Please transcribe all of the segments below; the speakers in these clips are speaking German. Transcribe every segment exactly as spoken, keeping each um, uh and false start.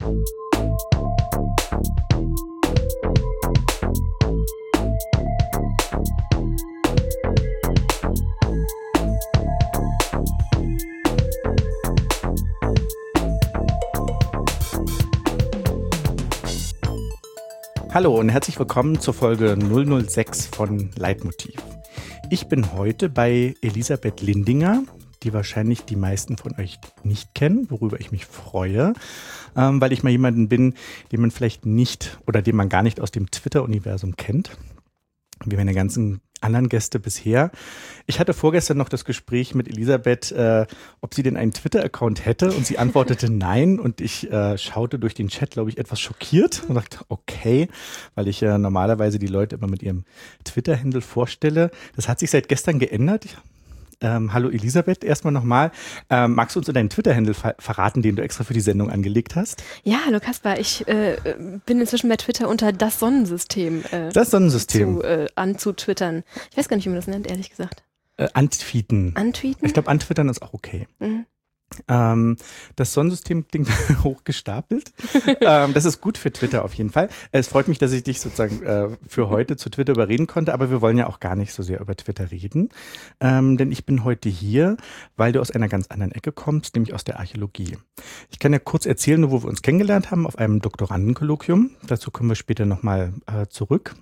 Hallo und herzlich willkommen zur Folge null null sechs von Leitmotiv. Ich bin heute bei Elisabeth Lindinger, die wahrscheinlich die meisten von euch nicht kennen, worüber ich mich freue, ähm, weil ich mal jemanden bin, den man vielleicht nicht oder den man gar nicht aus dem Twitter-Universum kennt, wie meine ganzen anderen Gäste bisher. Ich hatte vorgestern noch das Gespräch mit Elisabeth, äh, ob sie denn einen Twitter-Account hätte, und sie antwortete nein, und ich äh, schaute durch den Chat, glaube ich, etwas schockiert und dachte, okay, weil ich äh, normalerweise die Leute immer mit ihrem Twitter-Handle vorstelle. Das hat sich seit gestern geändert. Ähm, hallo Elisabeth, erstmal nochmal. Ähm, magst du uns deinen Twitter-Handle ver- verraten, den du extra für die Sendung angelegt hast? Ja, hallo Kaspar, ich äh, bin inzwischen bei Twitter unter das Sonnensystem, äh, das Sonnensystem. Zu, äh, anzutwittern. Ich weiß gar nicht, wie man das nennt, ehrlich gesagt. Äh, antweeten. Antweeten? Ich glaube, antwittern ist auch okay. Mhm. Ähm, das Sonnensystem klingt hochgestapelt. ähm, das ist gut für Twitter auf jeden Fall. Es freut mich, dass ich dich sozusagen äh, für heute zu Twitter überreden konnte, aber wir wollen ja auch gar nicht so sehr über Twitter reden, ähm, denn ich bin heute hier, weil du aus einer ganz anderen Ecke kommst, nämlich aus der Archäologie. Ich kann ja kurz erzählen, wo wir uns kennengelernt haben, auf einem Doktorandenkolloquium. Dazu kommen wir später nochmal äh, zurück.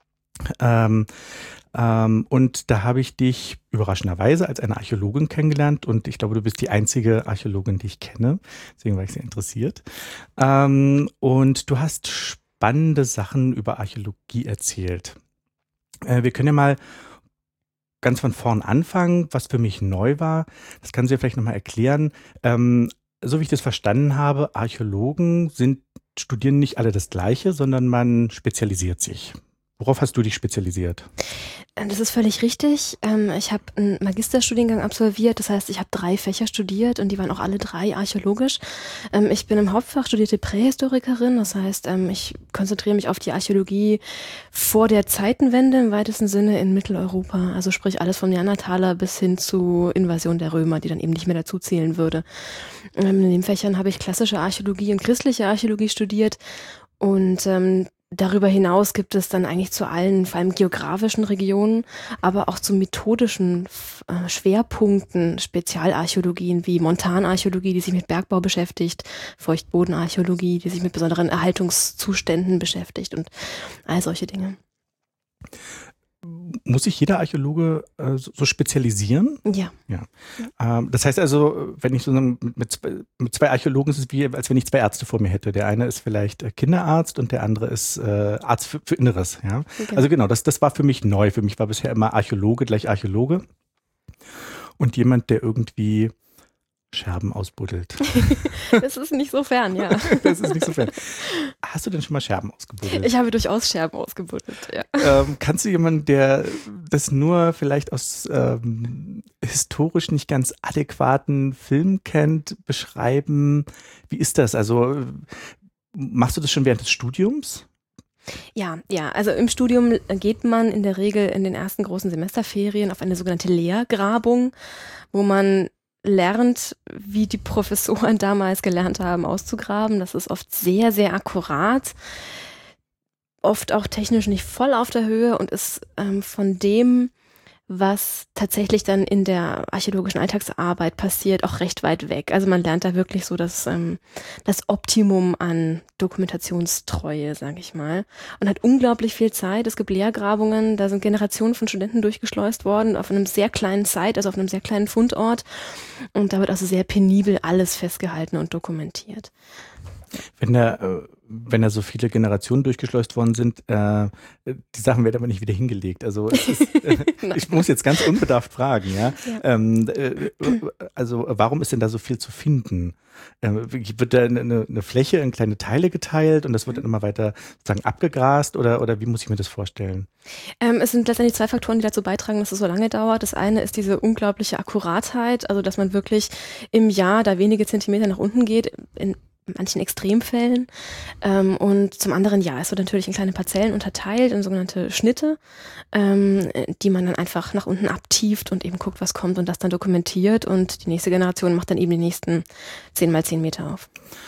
Ähm, ähm, und da habe ich dich überraschenderweise als eine Archäologin kennengelernt, und ich glaube, du bist die einzige Archäologin, die ich kenne. Deswegen war ich sehr interessiert. Ähm, und du hast spannende Sachen über Archäologie erzählt. Äh, wir können ja mal ganz von vorn anfangen, was für mich neu war. Das kannst du ja vielleicht nochmal erklären. Ähm, so wie ich das verstanden habe, Archäologen sind, studieren nicht alle das Gleiche, sondern man spezialisiert sich. Worauf hast du dich spezialisiert? Das ist völlig richtig. Ich habe einen Magisterstudiengang absolviert, das heißt, ich habe drei Fächer studiert und die waren auch alle drei archäologisch. Ich bin im Hauptfach studierte Prähistorikerin, das heißt, ich konzentriere mich auf die Archäologie vor der Zeitenwende im weitesten Sinne in Mitteleuropa, also sprich alles vom Neandertaler bis hin zu Invasion der Römer, die dann eben nicht mehr dazu zählen würde. In den Fächern habe ich klassische Archäologie und christliche Archäologie studiert, und ähm, darüber hinaus gibt es dann eigentlich zu allen, vor allem geografischen Regionen, aber auch zu methodischen äh, Schwerpunkten Spezialarchäologien wie Montanarchäologie, die sich mit Bergbau beschäftigt, Feuchtbodenarchäologie, die sich mit besonderen Erhaltungszuständen beschäftigt und all solche Dinge. Muss sich jeder Archäologe äh, so, so spezialisieren? Ja. ja. Ähm, das heißt also, wenn ich so mit, mit, zwei, mit zwei Archäologen, ist es wie, als wenn ich zwei Ärzte vor mir hätte. Der eine ist vielleicht Kinderarzt und der andere ist äh, Arzt für, für Inneres. Ja? Okay. Also genau, das, das war für mich neu. Für mich war bisher immer Archäologe gleich Archäologe und jemand, der irgendwie Scherben ausbuddelt. Das ist nicht so fern, ja. Das ist nicht so fern. Hast du denn schon mal Scherben ausgebuddelt? Ich habe durchaus Scherben ausgebuddelt, ja. Ähm, kannst du jemanden, der das nur vielleicht aus ähm, historisch nicht ganz adäquaten Filmen kennt, beschreiben? Wie ist das? Also machst du das schon während des Studiums? Ja, ja, also im Studium geht man in der Regel in den ersten großen Semesterferien auf eine sogenannte Lehrgrabung, wo man lernt, wie die Professoren damals gelernt haben, auszugraben. Das ist oft sehr, sehr akkurat, oft auch technisch nicht voll auf der Höhe und ist ähm, von dem, was tatsächlich dann in der archäologischen Alltagsarbeit passiert, auch recht weit weg. Also man lernt da wirklich so das, ähm, das Optimum an Dokumentationstreue, sage ich mal. Und hat unglaublich viel Zeit. Es gibt Lehrgrabungen, da sind Generationen von Studenten durchgeschleust worden, auf einem sehr kleinen Site, also auf einem sehr kleinen Fundort. Und da wird also sehr penibel alles festgehalten und dokumentiert. Wenn da, wenn da so viele Generationen durchgeschleust worden sind, äh, die Sachen werden aber nicht wieder hingelegt. Also es ist, äh, ich muss jetzt ganz unbedarft fragen, ja. ja. Ähm, äh, also warum ist denn da so viel zu finden? Ähm, wird da eine, eine Fläche in kleine Teile geteilt und das wird dann immer weiter sozusagen abgegrast, oder, oder wie muss ich mir das vorstellen? Ähm, es sind letztendlich zwei Faktoren, die dazu beitragen, dass es so lange dauert. Das eine ist diese unglaubliche Akkuratheit, also dass man wirklich im Jahr da wenige Zentimeter nach unten geht, in manchen Extremfällen. Ähm, und zum anderen, ja, es wird natürlich in kleine Parzellen unterteilt, in sogenannte Schnitte, ähm, die man dann einfach nach unten abtieft und eben guckt, was kommt und das dann dokumentiert. Und die nächste Generation macht dann eben die nächsten zehn mal zehn Meter auf.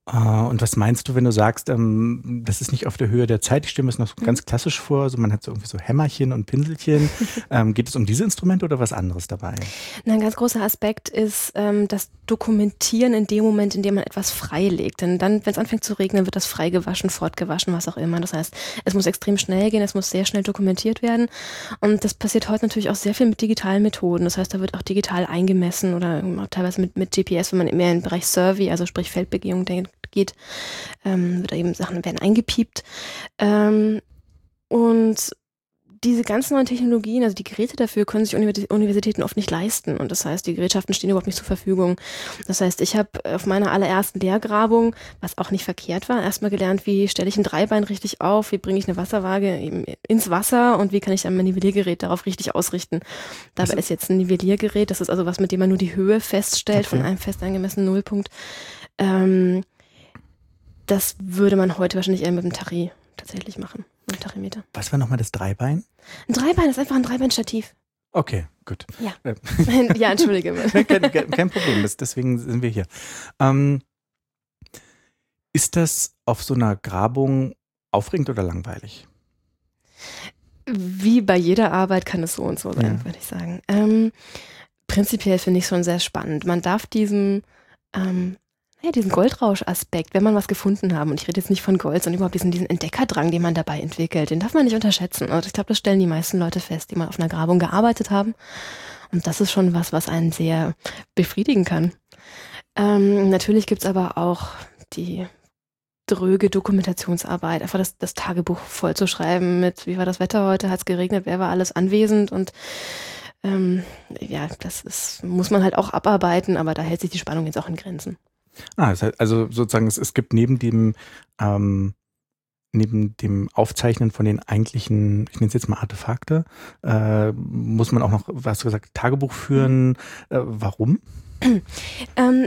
Uh, und was meinst du, wenn du sagst, ähm, das ist nicht auf der Höhe der Zeit? Ich stelle mir das noch so ganz klassisch vor, also man hat so irgendwie so Hämmerchen und Pinselchen. ähm, geht es um diese Instrumente oder was anderes dabei? Na, ein ganz großer Aspekt ist ähm, das Dokumentieren in dem Moment, in dem man etwas freilegt. Denn dann, wenn es anfängt zu regnen, wird das freigewaschen, fortgewaschen, was auch immer. Das heißt, es muss extrem schnell gehen, es muss sehr schnell dokumentiert werden. Und das passiert heute natürlich auch sehr viel mit digitalen Methoden. Das heißt, da wird auch digital eingemessen oder teilweise mit, mit G P S, wenn man mehr im Bereich Survey, also sprich Feldbegehung denkt, geht, ähm, wird eben Sachen werden eingepiept. Ähm, und diese ganzen neuen Technologien, also die Geräte dafür, können sich Universitäten oft nicht leisten. Und das heißt, die Gerätschaften stehen überhaupt nicht zur Verfügung. Das heißt, ich habe auf meiner allerersten Lehrgrabung, was auch nicht verkehrt war, erstmal gelernt, wie stelle ich ein Dreibein richtig auf, wie bringe ich eine Wasserwaage eben ins Wasser und wie kann ich dann mein Nivelliergerät darauf richtig ausrichten. Dabei also, ist jetzt ein Nivelliergerät, das ist also was, mit dem man nur die Höhe feststellt okay. von einem fest angemessenen Nullpunkt. Ähm, das würde man heute wahrscheinlich eher mit dem Tachy tatsächlich machen. Ein Tachymeter. Was war nochmal das Dreibein? Ein Dreibein ist einfach ein Dreibeinstativ. Okay, gut. Ja, ja entschuldige. kein, kein Problem, das, deswegen sind wir hier. Ähm, ist das auf so einer Grabung aufregend oder langweilig? Wie bei jeder Arbeit kann es so und so sein, ja. würde ich sagen. Ähm, prinzipiell finde ich es schon sehr spannend. Man darf diesem ähm, Ja, diesen Goldrausch-Aspekt, wenn man was gefunden haben, und ich rede jetzt nicht von Gold, sondern überhaupt diesen, diesen Entdeckerdrang, den man dabei entwickelt, den darf man nicht unterschätzen. Und ich glaube, das stellen die meisten Leute fest, die mal auf einer Grabung gearbeitet haben. Und das ist schon was, was einen sehr befriedigen kann. Ähm, natürlich gibt's aber auch die dröge Dokumentationsarbeit, einfach das, das Tagebuch vollzuschreiben mit, wie war das Wetter heute, hat's geregnet, wer war alles anwesend und ähm, ja, das ist, muss man halt auch abarbeiten, aber da hält sich die Spannung jetzt auch in Grenzen. Ah, das heißt also sozusagen, es, es gibt neben dem ähm, neben dem Aufzeichnen von den eigentlichen, ich nenne es jetzt mal Artefakte, äh, muss man auch noch, was hast du gesagt, Tagebuch führen. Äh, warum? ähm,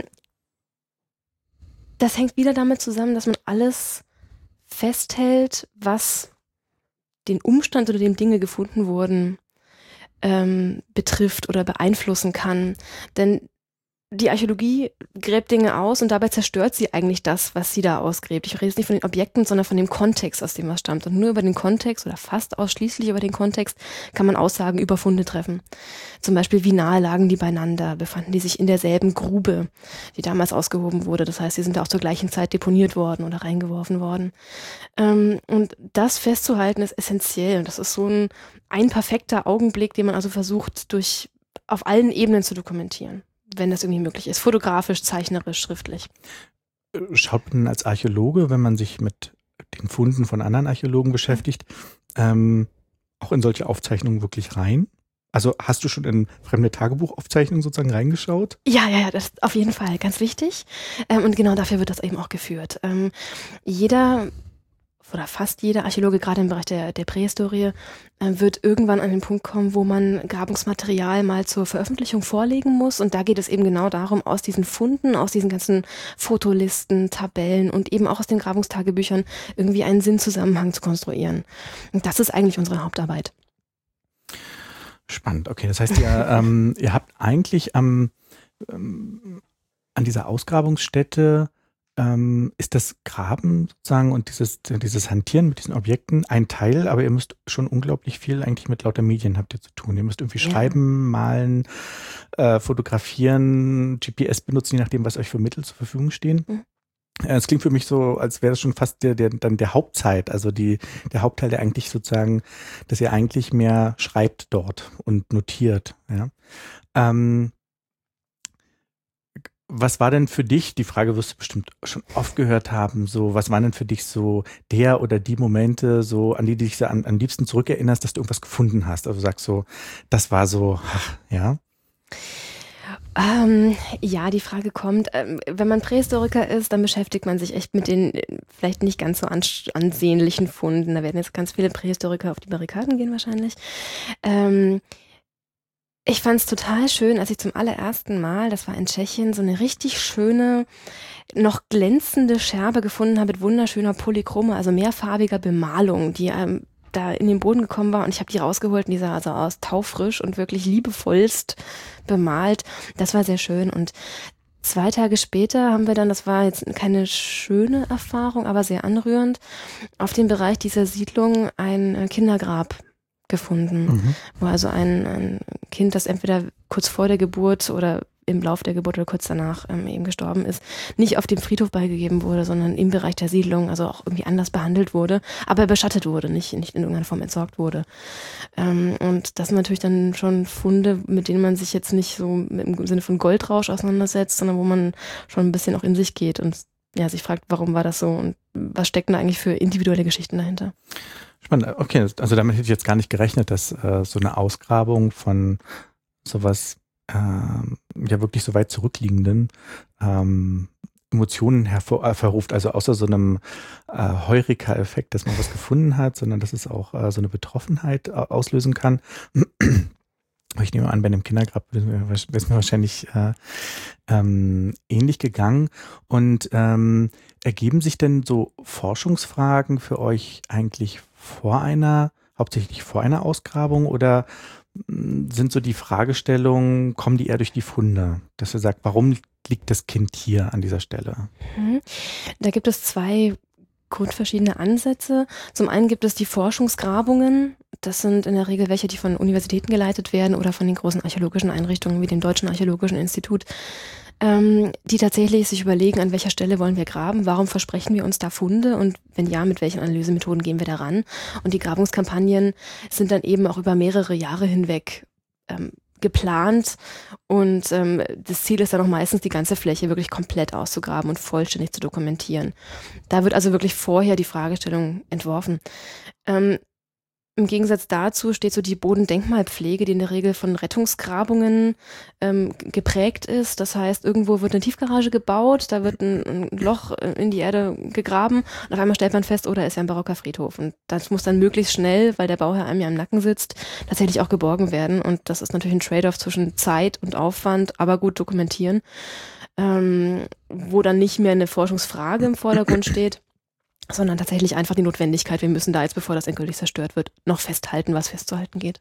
das hängt wieder damit zusammen, dass man alles festhält, was den Umstand oder dem Dinge gefunden wurden, ähm, betrifft oder beeinflussen kann. Denn die Archäologie gräbt Dinge aus und dabei zerstört sie eigentlich das, was sie da ausgräbt. Ich rede jetzt nicht von den Objekten, sondern von dem Kontext, aus dem was stammt. Und nur über den Kontext oder fast ausschließlich über den Kontext kann man Aussagen über Funde treffen. Zum Beispiel, wie nahe lagen die beieinander? Befanden die sich in derselben Grube, die damals ausgehoben wurde? Das heißt, sie sind da auch zur gleichen Zeit deponiert worden oder reingeworfen worden. Ähm, und das festzuhalten ist essentiell. Und das ist so ein, ein perfekter Augenblick, den man also versucht, durch auf allen Ebenen zu dokumentieren. Wenn das irgendwie möglich ist. Fotografisch, zeichnerisch, schriftlich. Schaut man als Archäologe, wenn man sich mit den Funden von anderen Archäologen beschäftigt, ähm, auch in solche Aufzeichnungen wirklich rein? Also hast du schon in fremde Tagebuchaufzeichnungen sozusagen reingeschaut? Ja, ja, ja, das ist auf jeden Fall ganz wichtig. Ähm, und genau dafür wird das eben auch geführt. Ähm, jeder oder fast jeder Archäologe, gerade im Bereich der, der Prähistorie, äh, wird irgendwann an den Punkt kommen, wo man Grabungsmaterial mal zur Veröffentlichung vorlegen muss. Und da geht es eben genau darum, aus diesen Funden, aus diesen ganzen Fotolisten, Tabellen und eben auch aus den Grabungstagebüchern irgendwie einen Sinnzusammenhang zu konstruieren. Und das ist eigentlich unsere Hauptarbeit. Spannend, okay. Das heißt, ihr, ähm, ihr habt eigentlich am, ähm, an dieser Ausgrabungsstätte Ähm, ist das Graben sozusagen und dieses, dieses Hantieren mit diesen Objekten ein Teil, aber ihr müsst schon unglaublich viel eigentlich mit lauter Medien habt ihr zu tun. Ihr müsst irgendwie ja. schreiben, malen, äh, fotografieren, G P S benutzen, je nachdem, was euch für Mittel zur Verfügung stehen. Mhm. Es klingt für mich so, als wäre das schon fast der, der, dann der Hauptzeit, also die, der Hauptteil, der eigentlich sozusagen, dass ihr eigentlich mehr schreibt dort und notiert. Ja. Ähm, Was war denn für dich, die Frage wirst du bestimmt schon oft gehört haben, so, was waren denn für dich so der oder die Momente, so, an die du dich am, am liebsten zurückerinnerst, dass du irgendwas gefunden hast? Also sagst so, das war so, ach, ja. Ähm, ja, die Frage kommt, ähm, wenn man Prähistoriker ist, dann beschäftigt man sich echt mit den äh, vielleicht nicht ganz so ans- ansehnlichen Funden. Da werden jetzt ganz viele Prähistoriker auf die Barrikaden gehen wahrscheinlich. Ähm, Ich fand es total schön, als ich zum allerersten Mal, das war in Tschechien, so eine richtig schöne, noch glänzende Scherbe gefunden habe mit wunderschöner Polychrome, also mehrfarbiger Bemalung, die ähm, da in den Boden gekommen war und ich habe die rausgeholt und die sah also aus taufrisch und wirklich liebevollst bemalt. Das war sehr schön und zwei Tage später haben wir dann, das war jetzt keine schöne Erfahrung, aber sehr anrührend, auf dem Bereich dieser Siedlung ein Kindergrab gefunden, mhm. wo also ein, ein Kind, das entweder kurz vor der Geburt oder im Lauf der Geburt oder kurz danach ähm, eben gestorben ist, nicht auf dem Friedhof beigegeben wurde, sondern im Bereich der Siedlung, also auch irgendwie anders behandelt wurde, aber beschattet wurde, nicht, nicht in irgendeiner Form entsorgt wurde. Ähm, und das sind natürlich dann schon Funde, mit denen man sich jetzt nicht so im Sinne von Goldrausch auseinandersetzt, sondern wo man schon ein bisschen auch in sich geht und ja, sich fragt, warum war das so und was stecken da eigentlich für individuelle Geschichten dahinter? Spannend. Okay, also damit hätte ich jetzt gar nicht gerechnet, dass äh, so eine Ausgrabung von sowas ähm, ja wirklich so weit zurückliegenden ähm, Emotionen hervor, äh, verruft, also außer so einem äh, Heureka-Effekt, dass man was gefunden hat, sondern dass es auch äh, so eine Betroffenheit äh, auslösen kann. Ich nehme an, bei einem Kindergrab wäre es mir wahrscheinlich äh, ähm, ähnlich gegangen. Und ähm, ergeben sich denn so Forschungsfragen für euch eigentlich vor einer, hauptsächlich vor einer Ausgrabung oder sind so die Fragestellungen, kommen die eher durch die Funde, dass ihr sagt, warum liegt das Kind hier an dieser Stelle? Da gibt es zwei grundverschiedene Ansätze. Zum einen gibt es die Forschungsgrabungen. Das sind in der Regel welche, die von Universitäten geleitet werden oder von den großen archäologischen Einrichtungen wie dem Deutschen Archäologischen Institut, ähm, die tatsächlich sich überlegen, an welcher Stelle wollen wir graben, warum versprechen wir uns da Funde und wenn ja, mit welchen Analysemethoden gehen wir da ran. Und die Grabungskampagnen sind dann eben auch über mehrere Jahre hinweg ähm, geplant und ähm, das Ziel ist dann auch meistens, die ganze Fläche wirklich komplett auszugraben und vollständig zu dokumentieren. Da wird also wirklich vorher die Fragestellung entworfen. Ähm, Im Gegensatz dazu steht so die Bodendenkmalpflege, die in der Regel von Rettungsgrabungen ähm, geprägt ist. Das heißt, irgendwo wird eine Tiefgarage gebaut, da wird ein, ein Loch in die Erde gegraben und auf einmal stellt man fest, oh, da ist ja ein barocker Friedhof. Und das muss dann möglichst schnell, weil der Bauherr einem ja im Nacken sitzt, tatsächlich auch geborgen werden. Und das ist natürlich ein Trade-off zwischen Zeit und Aufwand, aber gut dokumentieren, ähm, wo dann nicht mehr eine Forschungsfrage im Vordergrund steht, sondern tatsächlich einfach die Notwendigkeit, wir müssen da jetzt, bevor das endgültig zerstört wird, noch festhalten, was festzuhalten geht.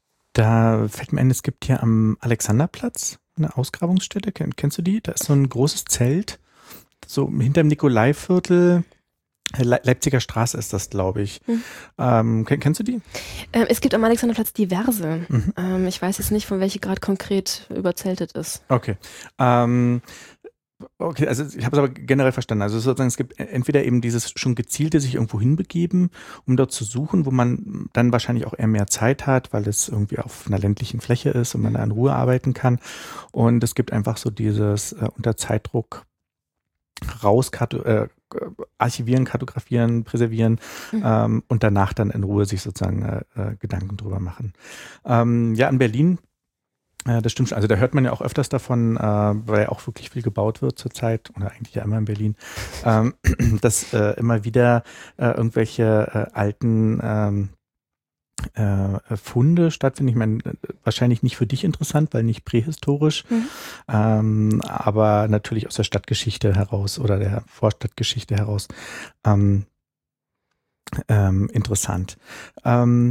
Da fällt mir ein, es gibt hier am Alexanderplatz eine Ausgrabungsstätte, kennst du die? Da ist so ein großes Zelt, so hinterm Nikolaiviertel, Le- Leipziger Straße ist das, glaube ich. Mhm. Ähm, kennst du die? Ähm, es gibt am Alexanderplatz diverse. Mhm. Ähm, ich weiß jetzt nicht, von welche gerade konkret überzeltet ist. Okay. Ähm, Okay, also ich habe es aber generell verstanden. Also sozusagen, es gibt entweder eben dieses schon gezielte sich irgendwo hinbegeben, um dort zu suchen, wo man dann wahrscheinlich auch eher mehr Zeit hat, weil es irgendwie auf einer ländlichen Fläche ist und man da in Ruhe arbeiten kann. Und es gibt einfach so dieses äh, unter Zeitdruck raus, äh, archivieren, kartografieren, präservieren mhm. ähm, und danach dann in Ruhe sich sozusagen äh, Gedanken drüber machen. Ähm, ja, in Berlin Ja, das stimmt schon. Also da hört man ja auch öfters davon, äh, weil ja auch wirklich viel gebaut wird zurzeit, oder eigentlich ja immer in Berlin, ähm, dass äh, immer wieder äh, irgendwelche äh, alten ähm, äh, Funde stattfinden. Ich meine, wahrscheinlich nicht für dich interessant, weil nicht prähistorisch, mhm. ähm, aber natürlich aus der Stadtgeschichte heraus oder der Vorstadtgeschichte heraus ähm, ähm, interessant. Ähm,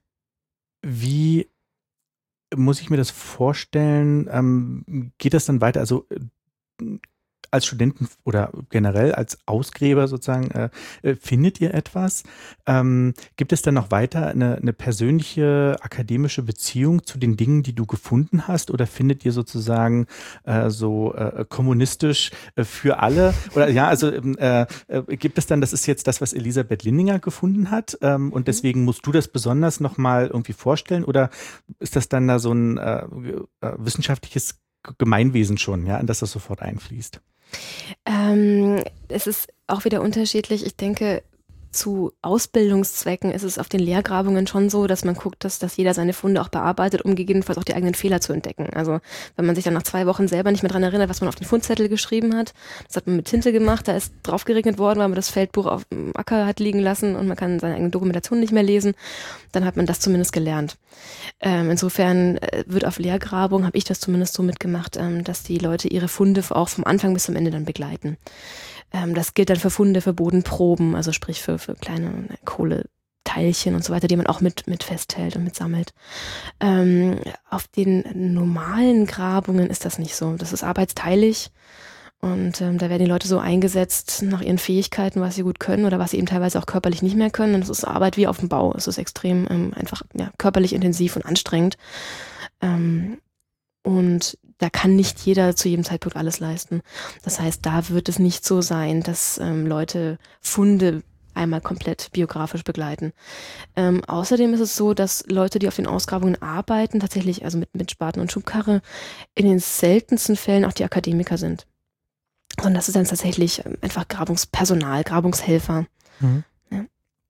wie muss ich mir das vorstellen, ähm, geht das dann weiter, also äh, als Studenten oder generell als Ausgräber sozusagen, äh, äh, findet ihr etwas? Ähm, gibt es dann noch weiter eine, eine persönliche akademische Beziehung zu den Dingen, die du gefunden hast, oder findet ihr sozusagen äh, so äh, kommunistisch äh, für alle? Oder ja, also äh, äh, gibt es dann, das ist jetzt das, was Elisabeth Lindinger gefunden hat ähm, und deswegen musst du das besonders nochmal irgendwie vorstellen, oder ist das dann da so ein äh, äh, wissenschaftliches Gemeinwesen schon, ja, in das das sofort einfließt? Ähm, es ist auch wieder unterschiedlich. Ich denke, zu Ausbildungszwecken ist es auf den Lehrgrabungen schon so, dass man guckt, dass, dass jeder seine Funde auch bearbeitet, um gegebenenfalls auch die eigenen Fehler zu entdecken. Also wenn man sich dann nach zwei Wochen selber nicht mehr dran erinnert, was man auf den Fundzettel geschrieben hat, das hat man mit Tinte gemacht, da ist drauf geregnet worden, weil man das Feldbuch auf dem Acker hat liegen lassen und man kann seine eigene Dokumentation nicht mehr lesen, dann hat man das zumindest gelernt. Ähm, insofern äh, wird auf Lehrgrabung, habe ich das zumindest so mitgemacht, ähm, dass die Leute ihre Funde auch vom Anfang bis zum Ende dann begleiten. Ähm, das gilt dann für Funde, für Bodenproben, also sprich für, für kleine Kohleteilchen Teilchen und so weiter, die man auch mit, mit festhält und mit sammelt. Ähm, auf den normalen Grabungen ist das nicht so. Das ist arbeitsteilig. Und ähm, da werden die Leute so eingesetzt nach ihren Fähigkeiten, was sie gut können oder was sie eben teilweise auch körperlich nicht mehr können. Und es ist Arbeit wie auf dem Bau. Es ist extrem ähm, einfach ja, körperlich intensiv und anstrengend. Ähm, und da kann nicht jeder zu jedem Zeitpunkt alles leisten. Das heißt, da wird es nicht so sein, dass ähm, Leute Funde einmal komplett biografisch begleiten. Ähm, außerdem ist es so, dass Leute, die auf den Ausgrabungen arbeiten, tatsächlich, also mit, mit Spaten und Schubkarre, in den seltensten Fällen auch die Akademiker sind. Sondern das ist dann tatsächlich einfach Grabungspersonal, Grabungshelfer. Mhm. Ja.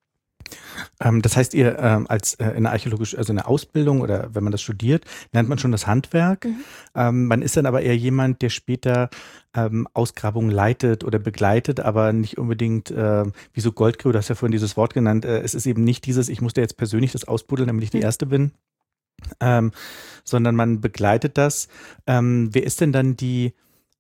Ähm, das heißt, ihr ähm, als äh, in der archäologisch, also in der Ausbildung oder wenn man das studiert, lernt man schon das Handwerk. Mhm. Ähm, man ist dann aber eher jemand, der später ähm, Ausgrabungen leitet oder begleitet, aber nicht unbedingt äh, wie so Goldgräber, du hast ja vorhin dieses Wort genannt, äh, es ist eben nicht dieses, ich musste jetzt persönlich das ausbuddeln, damit ich die mhm. Erste bin, ähm, sondern man begleitet das. Ähm, wer ist denn dann die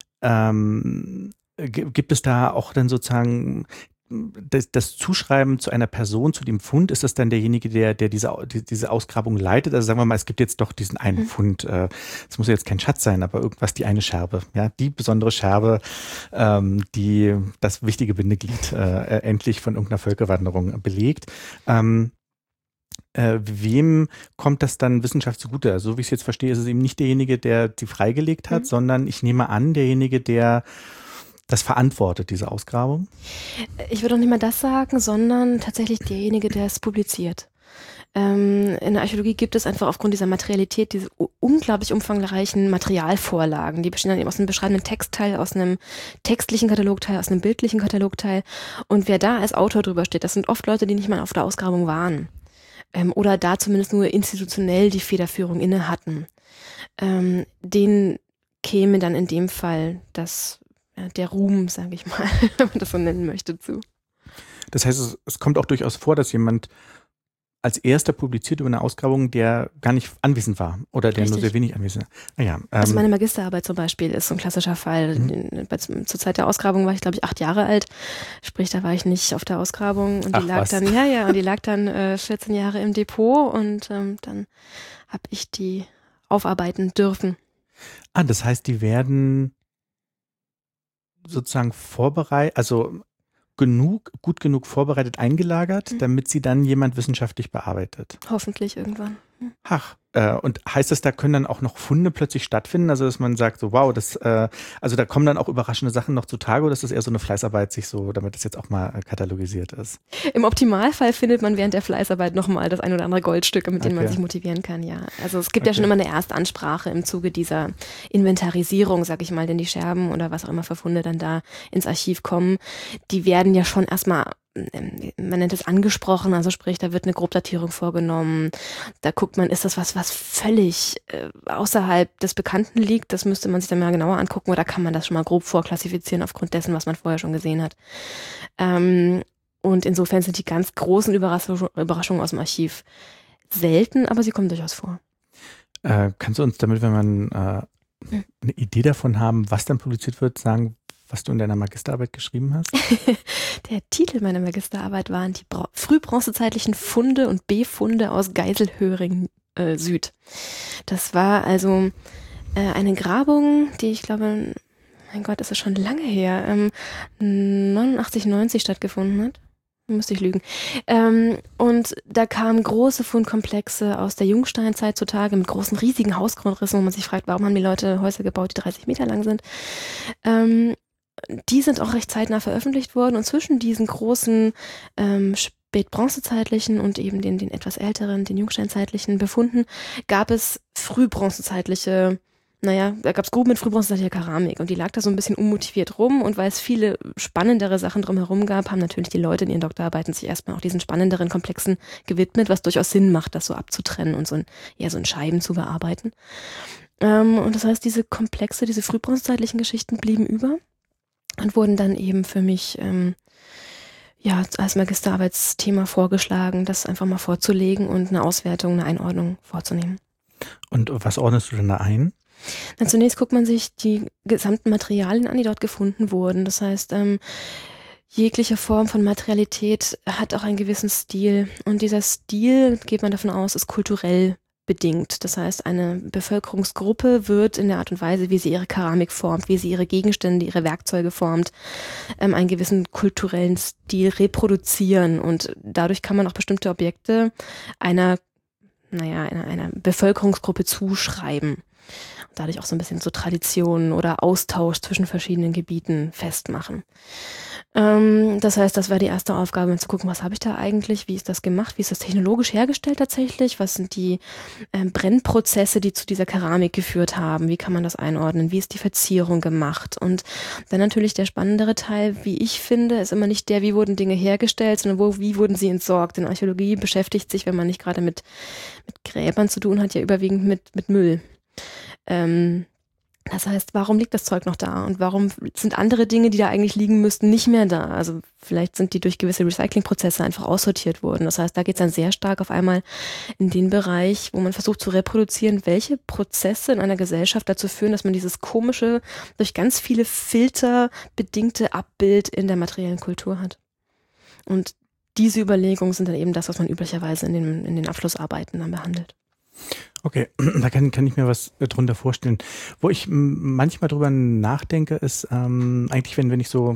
Ähm, gibt es da auch dann sozusagen das, das Zuschreiben zu einer Person, zu dem Fund? Ist das dann derjenige, der, der diese, die, diese Ausgrabung leitet? Also sagen wir mal, es gibt jetzt doch diesen einen mhm. Fund. Es äh, muss ja jetzt kein Schatz sein, aber irgendwas, die eine Scherbe. Ja, die besondere Scherbe, ähm, die das wichtige Bindeglied äh, endlich von irgendeiner Völkerwanderung belegt. Ähm, Äh, wem kommt das dann Wissenschaft zugute? Also, so wie ich es jetzt verstehe, ist es eben nicht derjenige, der die freigelegt hat, mhm. sondern ich nehme an, derjenige, der das verantwortet, diese Ausgrabung? Ich würde auch nicht mal das sagen, sondern tatsächlich derjenige, der es publiziert. Ähm, in der Archäologie gibt es einfach aufgrund dieser Materialität diese unglaublich umfangreichen Materialvorlagen. Die bestehen dann eben aus einem beschreibenden Textteil, aus einem textlichen Katalogteil, aus einem bildlichen Katalogteil. Und wer da als Autor drüber steht, das sind oft Leute, die nicht mal auf der Ausgrabung waren. Ähm, oder da zumindest nur institutionell die Federführung inne hatten. Ähm, denen käme dann in dem Fall das, ja, der Ruhm, sage ich mal, wenn man das so nennen möchte, zu. Das heißt, es, es kommt auch durchaus vor, dass jemand als erster publiziert über eine Ausgrabung, der gar nicht anwesend war oder der Richtig. Nur sehr wenig anwesend war. Naja, ähm, also meine Magisterarbeit zum Beispiel ist so ein klassischer Fall. Mhm. Zur Zeit der Ausgrabung war ich, glaube ich, acht Jahre alt. Sprich, da war ich nicht auf der Ausgrabung und die Ach, lag was? dann, ja, ja, und die lag dann äh, vierzehn Jahre im Depot und ähm, dann habe ich die aufarbeiten dürfen. Ah, das heißt, die werden sozusagen vorbereitet, also genug, gut genug vorbereitet eingelagert, mhm. damit sie dann jemand wissenschaftlich bearbeitet. Hoffentlich irgendwann. Mhm. Ach, äh, und heißt das, da können dann auch noch Funde plötzlich stattfinden? Also, dass man sagt, so wow, das, äh, also da kommen dann auch überraschende Sachen noch zutage oder ist das eher so eine Fleißarbeit, sich so, damit das jetzt auch mal äh, katalogisiert ist? Im Optimalfall findet man während der Fleißarbeit nochmal das ein oder andere Goldstück, mit dem okay. man sich motivieren kann, ja. Also es gibt okay. ja schon immer eine Erstansprache im Zuge dieser Inventarisierung, sag ich mal, denn die Scherben oder was auch immer für Funde dann da ins Archiv kommen, die werden ja schon erstmal, man nennt es angesprochen, also sprich, da wird eine Grobdatierung vorgenommen, da guckt man, ist das was, was völlig äh, außerhalb des Bekannten liegt, das müsste man sich dann mal genauer angucken oder kann man das schon mal grob vorklassifizieren aufgrund dessen, was man vorher schon gesehen hat. Ähm, und insofern sind die ganz großen Überraschung, Überraschungen aus dem Archiv selten, aber sie kommen durchaus vor. Äh, kannst du uns damit, wenn man äh, eine Idee davon haben, was dann publiziert wird, sagen, was du in deiner Magisterarbeit geschrieben hast? Der Titel meiner Magisterarbeit waren die Bra- frühbronzezeitlichen Funde und Befunde aus Geiselhöring äh, Süd. Das war also äh, eine Grabung, die ich glaube, mein Gott, das ist schon lange her, ähm, neunundachtzig, neunzig stattgefunden hat. Müsste ich lügen. Ähm, und da kamen große Fundkomplexe aus der Jungsteinzeit zutage mit großen, riesigen Hausgrundrissen, wo man sich fragt, warum haben die Leute Häuser gebaut, die dreißig Meter lang sind. Ähm, die sind auch recht zeitnah veröffentlicht worden und zwischen diesen großen ähm, spätbronzezeitlichen und eben den, den etwas älteren, den jungsteinzeitlichen Befunden gab es frühbronzezeitliche, naja, da gab es Gruben mit frühbronzezeitlicher Keramik und die lag da so ein bisschen unmotiviert rum und weil es viele spannendere Sachen drumherum gab, haben natürlich die Leute in ihren Doktorarbeiten sich erstmal auch diesen spannenderen Komplexen gewidmet, was durchaus Sinn macht, das so abzutrennen und so in, ja, so in Scheiben zu bearbeiten. Ähm, und das heißt, diese Komplexe, diese frühbronzezeitlichen Geschichten blieben über und wurden dann eben für mich ähm, ja als Magisterarbeitsthema vorgeschlagen, das einfach mal vorzulegen und eine Auswertung, eine Einordnung vorzunehmen. Und was ordnest du denn da ein? Dann zunächst guckt man sich die gesamten Materialien an, die dort gefunden wurden. Das heißt, ähm, Jegliche Form von Materialität hat auch einen gewissen Stil. Und dieser Stil, geht man davon aus, ist kulturell bedingt. Das heißt, eine Bevölkerungsgruppe wird in der Art und Weise, wie sie ihre Keramik formt, wie sie ihre Gegenstände, ihre Werkzeuge formt, ähm, einen gewissen kulturellen Stil reproduzieren. Und dadurch kann man auch bestimmte Objekte einer, naja, einer, einer Bevölkerungsgruppe zuschreiben. Dadurch auch so ein bisschen so Traditionen oder Austausch zwischen verschiedenen Gebieten festmachen. Ähm, das heißt, das wäre die erste Aufgabe, zu gucken, was habe ich da eigentlich, wie ist das gemacht, wie ist das technologisch hergestellt tatsächlich, was sind die ähm, Brennprozesse, die zu dieser Keramik geführt haben, wie kann man das einordnen, wie ist die Verzierung gemacht und dann natürlich der spannendere Teil, wie ich finde, ist immer nicht der, wie wurden Dinge hergestellt, sondern wo, wie wurden sie entsorgt, denn Archäologie beschäftigt sich, wenn man nicht gerade mit, mit Gräbern zu tun hat, ja überwiegend mit, mit Müll. Ähm, das heißt, warum liegt das Zeug noch da und warum sind andere Dinge, die da eigentlich liegen müssten, nicht mehr da? Also vielleicht sind die durch gewisse Recyclingprozesse einfach aussortiert worden. Das heißt, da geht es dann sehr stark auf einmal in den Bereich, wo man versucht zu reproduzieren, welche Prozesse in einer Gesellschaft dazu führen, dass man dieses komische, durch ganz viele Filter bedingte Abbild in der materiellen Kultur hat. Und diese Überlegungen sind dann eben das, was man üblicherweise in den, in den Abschlussarbeiten dann behandelt. Okay, da kann, kann ich mir was drunter vorstellen. Wo ich manchmal drüber nachdenke, ist ähm, eigentlich, wenn, wenn ich so,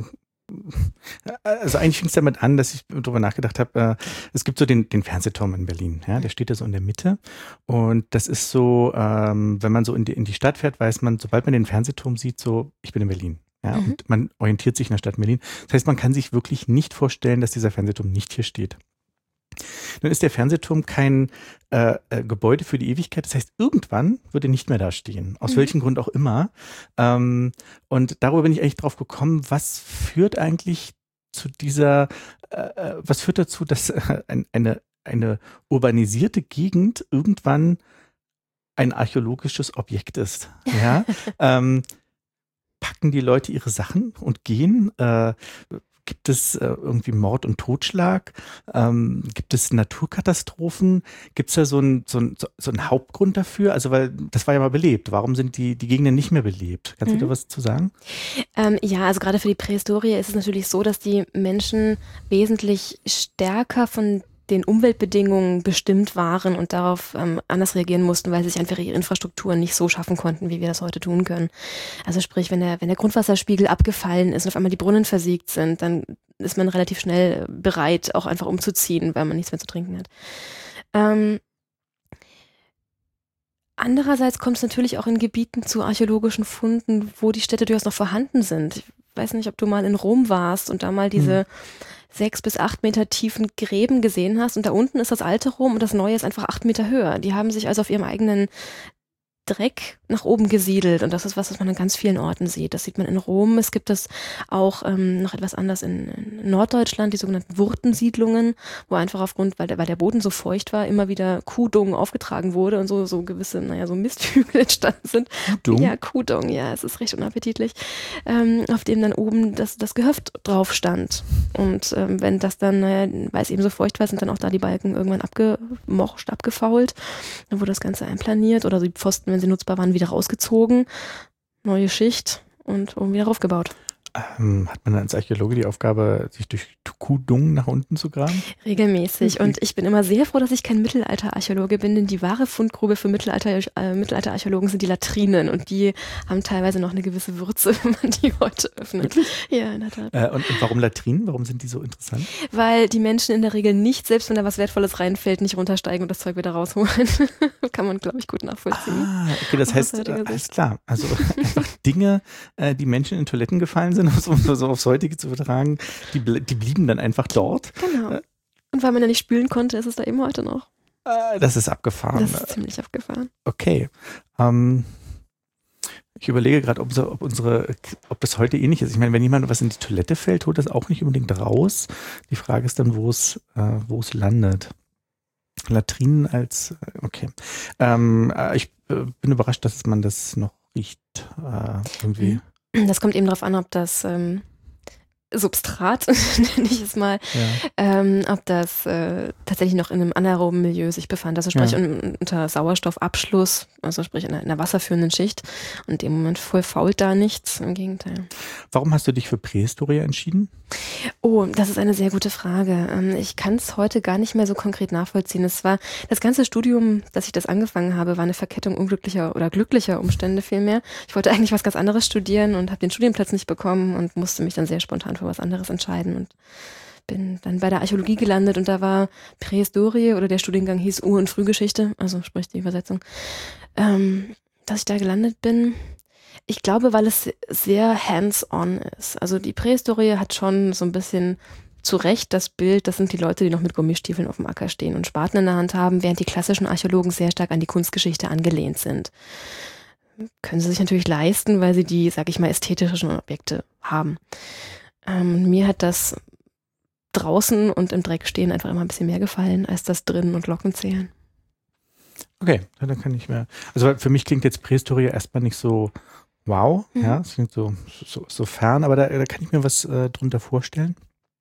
also eigentlich fing es damit an, dass ich drüber nachgedacht habe, äh, es gibt so den, den Fernsehturm in Berlin, ja, der steht da so in der Mitte und das ist so, ähm, wenn man so in die, in die Stadt fährt, weiß man, sobald man den Fernsehturm sieht, so, ich bin in Berlin. Ja, mhm. Und man orientiert sich in der Stadt Berlin. Das heißt, man kann sich wirklich nicht vorstellen, dass dieser Fernsehturm nicht hier steht. Nun ist der Fernsehturm kein äh, äh, Gebäude für die Ewigkeit. Das heißt, irgendwann wird er nicht mehr da stehen. Aus mhm. welchem Grund auch immer. Ähm, und darüber bin ich eigentlich drauf gekommen, was führt eigentlich zu dieser, äh, was führt dazu, dass äh, ein, eine, eine urbanisierte Gegend irgendwann ein archäologisches Objekt ist. Ja? ähm, packen die Leute ihre Sachen und gehen? Äh, Gibt es äh, irgendwie Mord und Totschlag? Ähm, gibt es Naturkatastrophen? Gibt es da so einen so ein, so ein Hauptgrund dafür? Also, weil das war ja mal belebt. Warum sind die, die Gegenden nicht mehr belebt? Kannst mhm. du da was zu sagen? Ähm, ja, also gerade für die Prähistorie ist es natürlich so, dass die Menschen wesentlich stärker von den Umweltbedingungen bestimmt waren und darauf ähm, anders reagieren mussten, weil sie sich einfach ihre Infrastrukturen nicht so schaffen konnten, wie wir das heute tun können. Also sprich, wenn der, wenn der Grundwasserspiegel abgefallen ist und auf einmal die Brunnen versiegt sind, dann ist man relativ schnell bereit, auch einfach umzuziehen, weil man nichts mehr zu trinken hat. Ähm, andererseits kommt es natürlich auch in Gebieten zu archäologischen Funden, wo die Städte durchaus noch vorhanden sind. Ich weiß nicht, ob du mal in Rom warst und da mal diese hm. sechs bis acht Meter tiefen Gräben gesehen hast und da unten ist das alte Rom und das neue ist einfach acht Meter höher. Die haben sich also auf ihrem eigenen Dreck nach oben gesiedelt und das ist was, was man an ganz vielen Orten sieht. Das sieht man in Rom. Es gibt das auch ähm, noch etwas anders in, in Norddeutschland, die sogenannten Wurtensiedlungen, wo einfach aufgrund, weil der, weil der Boden so feucht war, immer wieder Kuhdung aufgetragen wurde und so so gewisse, naja, so Misthügel entstanden sind. Kuhdung? Ja, Kuhdung, ja, es ist recht unappetitlich, ähm, auf dem dann oben das, das Gehöft drauf stand. Und ähm, wenn das dann, naja, weil es eben so feucht war, sind dann auch da die Balken irgendwann abgemorscht, abgefault. Dann wurde das Ganze einplaniert oder die Pfosten, wenn sie nutzbar waren, wieder rausgezogen, neue Schicht und oben wieder aufgebaut. Ähm, hat man als Archäologe die Aufgabe, sich durch Kuhdung nach unten zu graben? Regelmäßig. Und ich bin immer sehr froh, dass ich kein Mittelalter-Archäologe bin, denn die wahre Fundgrube für Mittelalter, äh, Mittelalter-Archäologen sind die Latrinen und die haben teilweise noch eine gewisse Würze, wenn man die heute öffnet. Wirklich? Ja, in der Tat. Äh, und, und warum Latrinen? Warum sind die so interessant? Weil die Menschen in der Regel nicht, selbst wenn da was Wertvolles reinfällt, nicht runtersteigen und das Zeug wieder rausholen. Kann man, glaube ich, gut nachvollziehen. Ah, okay, das heißt, äh, alles klar. Also einfach Dinge, äh, die Menschen in Toiletten gefallen sind, um so aufs Heutige zu übertragen, die, die blieben dann einfach dort. Genau. Und weil man ja nicht spülen konnte, ist es da eben heute noch. Äh, das ist abgefahren. Das ist ziemlich abgefahren. Okay. Ähm, ich überlege gerade, ob, so, ob unsere, ob das heute ähnlich ist. Ich meine, wenn jemand was in die Toilette fällt, holt das auch nicht unbedingt raus. Die Frage ist dann, wo es, äh, wo es landet. Latrinen als, okay. Ähm, ich äh, bin überrascht, dass man das noch riecht. Äh, irgendwie. Das kommt eben darauf an, ob das ähm, Substrat, nenne ich es mal, ja. ähm, ob das äh, tatsächlich noch in einem anaeroben Milieu sich befand, also sprich ja. un- unter Sauerstoffabschluss, also sprich in einer, in einer wasserführenden Schicht, und in dem Moment voll fault da nichts, im Gegenteil. Warum hast du dich für Prähistorie entschieden? Oh, das ist eine sehr gute Frage. Ähm, ich kann es heute gar nicht mehr so konkret nachvollziehen. Es war das ganze Studium, dass ich das angefangen habe, war eine Verkettung unglücklicher oder glücklicher Umstände vielmehr. Ich wollte eigentlich was ganz anderes studieren und habe den Studienplatz nicht bekommen und musste mich dann sehr spontan für was anderes entscheiden und bin dann bei der Archäologie gelandet, und da war Prähistorie, oder der Studiengang hieß Ur- und Frühgeschichte, also sprich die Übersetzung, ähm, dass ich da gelandet bin. Ich glaube, weil es sehr hands-on ist. Also die Prähistorie hat schon so ein bisschen zu Recht das Bild, das sind die Leute, die noch mit Gummistiefeln auf dem Acker stehen und Spaten in der Hand haben, während die klassischen Archäologen sehr stark an die Kunstgeschichte angelehnt sind. Können sie sich natürlich leisten, weil sie die, sag ich mal, ästhetischen Objekte haben. Ähm, mir hat das draußen und im Dreck stehen einfach immer ein bisschen mehr gefallen, als das drinnen und Glocken zählen. Okay, dann kann ich mehr. Also für mich klingt jetzt Prähistorie erstmal nicht so wow, mhm. ja, es klingt so, so, so fern, aber da, da kann ich mir was äh, drunter vorstellen.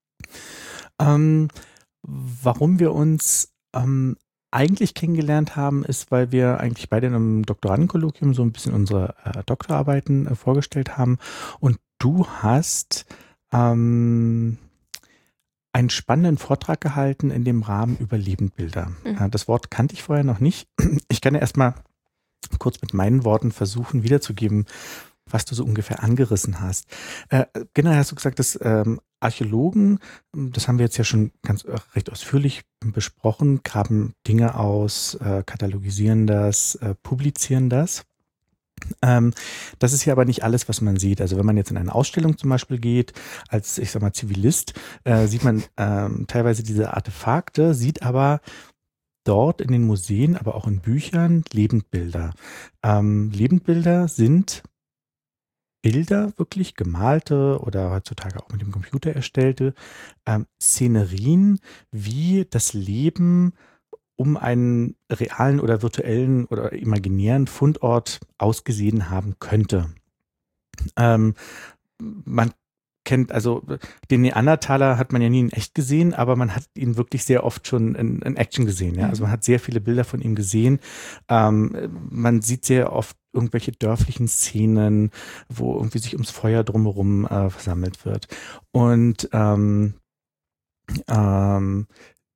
Ähm, warum wir uns ähm, eigentlich kennengelernt haben, ist, weil wir eigentlich beide in einem Doktorandenkolloquium so ein bisschen unsere äh, Doktorarbeiten äh, vorgestellt haben, und du hast ähm, einen spannenden Vortrag gehalten in dem Rahmen über Lebendbilder. Mhm. Das Wort kannte ich vorher noch nicht. Ich kann ja erstmal kurz mit meinen Worten versuchen wiederzugeben, was du so ungefähr angerissen hast. Äh, genau, hast du gesagt, dass ähm, Archäologen, das haben wir jetzt ja schon ganz äh, recht ausführlich besprochen, graben Dinge aus, äh, katalogisieren das, äh, publizieren das. Ähm, das ist hier aber nicht alles, was man sieht. Also wenn man jetzt in eine Ausstellung zum Beispiel geht, als, ich sag mal, Zivilist, äh, sieht man ähm, teilweise diese Artefakte, sieht aber dort in den Museen, aber auch in Büchern Lebendbilder. Ähm, Lebendbilder sind Bilder, wirklich gemalte oder heutzutage auch mit dem Computer erstellte ähm, Szenerien, wie das Leben um einen realen oder virtuellen oder imaginären Fundort ausgesehen haben könnte. Ähm, man kennt, also den Neandertaler hat man ja nie in echt gesehen, aber man hat ihn wirklich sehr oft schon in, in Action gesehen. Ja? Also man hat sehr viele Bilder von ihm gesehen. Ähm, man sieht sehr oft irgendwelche dörflichen Szenen, wo irgendwie sich ums Feuer drumherum äh, versammelt wird. Und ähm, ähm,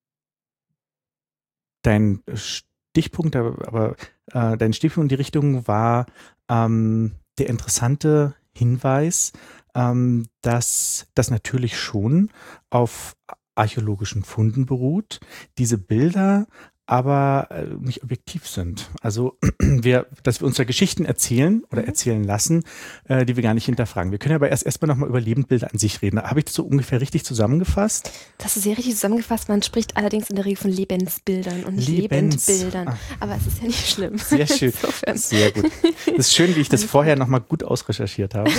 dein Stichpunkt, aber äh, dein Stichpunkt in die Richtung war ähm, der interessante Hinweis, ähm, dass das natürlich schon auf archäologischen Funden beruht, diese Bilder aber äh, nicht objektiv sind. Also wir, dass wir uns da Geschichten erzählen oder mhm. erzählen lassen, äh, die wir gar nicht hinterfragen. Wir können aber erst erstmal nochmal über Lebendbilder an sich reden. Habe ich das so ungefähr richtig zusammengefasst? Das ist sehr richtig zusammengefasst. Man spricht allerdings in der Regel von Lebensbildern und nicht Lebens. Lebendbildern. Ah. Aber es ist ja nicht schlimm. Sehr schön. Sehr gut. Das ist schön, wie ich das vorher nochmal gut ausrecherchiert habe.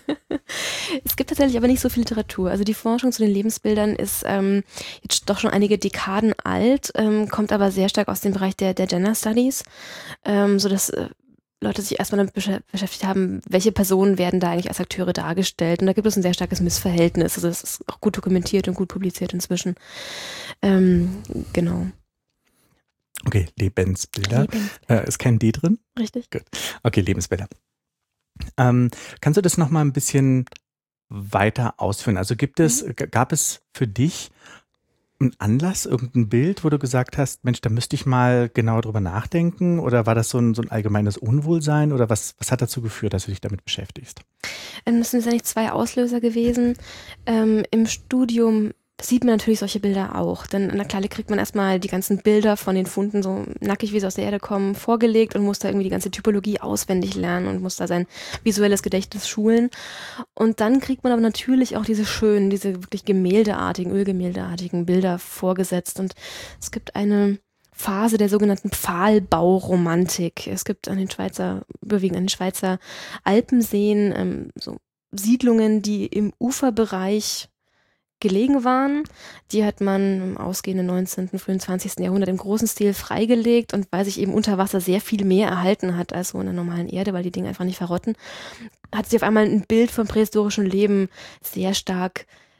Es gibt tatsächlich aber nicht so viel Literatur. Also die Forschung zu den Lebensbildern ist ähm, jetzt doch schon einige Dekaden alt, ähm, kommt aber sehr stark aus dem Bereich der, der Gender Studies, ähm, sodass äh, Leute sich erstmal damit beschäftigt haben, welche Personen werden da eigentlich als Akteure dargestellt. Und da gibt es ein sehr starkes Missverhältnis. Also das ist auch gut dokumentiert und gut publiziert inzwischen. Ähm, genau. Okay, Lebensbilder. Lebensbilder. Äh, ist kein D drin? Richtig. Gut. Okay, Lebensbilder. Ähm, kannst du das nochmal ein bisschen weiter ausführen? Also gibt es, mhm. gab es für dich einen Anlass, irgendein Bild, wo du gesagt hast, Mensch, da müsste ich mal genau drüber nachdenken? Oder war das so ein, so ein allgemeines Unwohlsein? Oder was, was hat dazu geführt, dass du dich damit beschäftigst? Ähm, das sind eigentlich zwei Auslöser gewesen. Ähm, im Studium sieht man natürlich solche Bilder auch. Denn na klar, kriegt man erstmal die ganzen Bilder von den Funden, so nackig wie sie aus der Erde kommen, vorgelegt und muss da irgendwie die ganze Typologie auswendig lernen und muss da sein visuelles Gedächtnis schulen. Und dann kriegt man aber natürlich auch diese schönen, diese wirklich gemäldeartigen, ölgemäldeartigen Bilder vorgesetzt. Und es gibt eine Phase der sogenannten Pfahlbauromantik. Es gibt an den Schweizer, überwiegend an den Schweizer Alpenseen ähm, so Siedlungen, die im Uferbereich gelegen waren. Die hat man im ausgehenden neunzehnten, frühen zwanzigsten Jahrhundert im großen Stil freigelegt, und weil sich eben unter Wasser sehr viel mehr erhalten hat als so in der normalen Erde, weil die Dinge einfach nicht verrotten, hat sich auf einmal ein Bild vom prähistorischen Leben sehr stark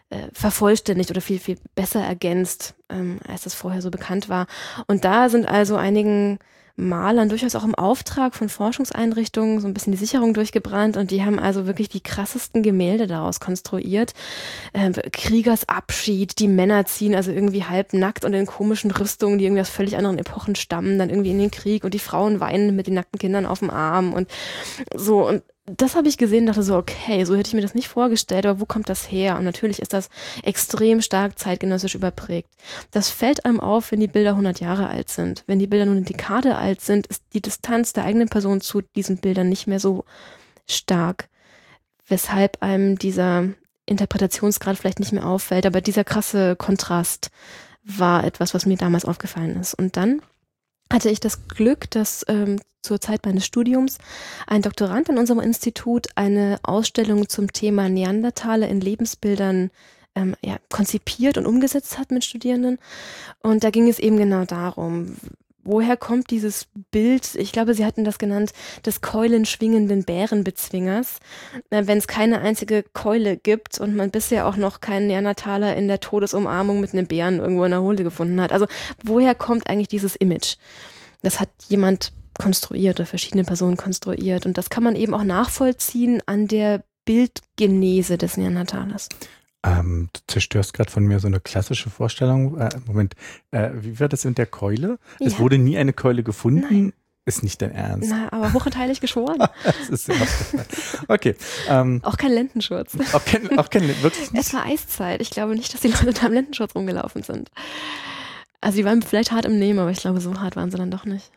äh, vervollständigt oder viel, viel besser ergänzt, ähm, als das vorher so bekannt war. Und da sind also einigen Malern durchaus auch im Auftrag von Forschungseinrichtungen so ein bisschen die Sicherung durchgebrannt und die haben also wirklich die krassesten Gemälde daraus konstruiert. Ähm, Kriegersabschied, die Männer ziehen also irgendwie halbnackt und in komischen Rüstungen, die irgendwie aus völlig anderen Epochen stammen, dann irgendwie in den Krieg und die Frauen weinen mit den nackten Kindern auf dem Arm und so. Und das habe ich gesehen und dachte so, okay, so hätte ich mir das nicht vorgestellt, aber wo kommt das her? Und natürlich ist das extrem stark zeitgenössisch überprägt. Das fällt einem auf, wenn die Bilder hundert Jahre alt sind. Wenn die Bilder nur eine Dekade alt sind, ist die Distanz der eigenen Person zu diesen Bildern nicht mehr so stark, weshalb einem dieser Interpretationsgrad vielleicht nicht mehr auffällt, aber dieser krasse Kontrast war etwas, was mir damals aufgefallen ist. Und dann hatte ich das Glück, dass ähm, zur Zeit meines Studiums ein Doktorand an unserem Institut eine Ausstellung zum Thema Neandertaler in Lebensbildern ähm, ja, konzipiert und umgesetzt hat mit Studierenden. Und da ging es eben genau darum, woher kommt dieses Bild, ich glaube, sie hatten das genannt, des keulenschwingenden Bärenbezwingers, äh, wenn es keine einzige Keule gibt und man bisher auch noch keinen Neandertaler in der Todesumarmung mit einem Bären irgendwo in der Höhle gefunden hat. Also woher kommt eigentlich dieses Image? Das hat jemand konstruiert oder verschiedene Personen konstruiert und das kann man eben auch nachvollziehen an der Bildgenese des Neandertalers. Ähm, du zerstörst gerade von mir so eine klassische Vorstellung. Äh, Moment, äh, wie war das mit der Keule? Ja. Es wurde nie eine Keule gefunden. Nein. Ist nicht dein Ernst. Na, aber hoch und heilig geschworen. Das ist okay. Ähm, auch kein Lendenschurz. Auch kein, auch kein wirklich nicht. Es war Eiszeit. Ich glaube nicht, dass die Leute da am Lendenschurz rumgelaufen sind. Also sie waren vielleicht hart im Nehmen, aber ich glaube, so hart waren sie dann doch nicht.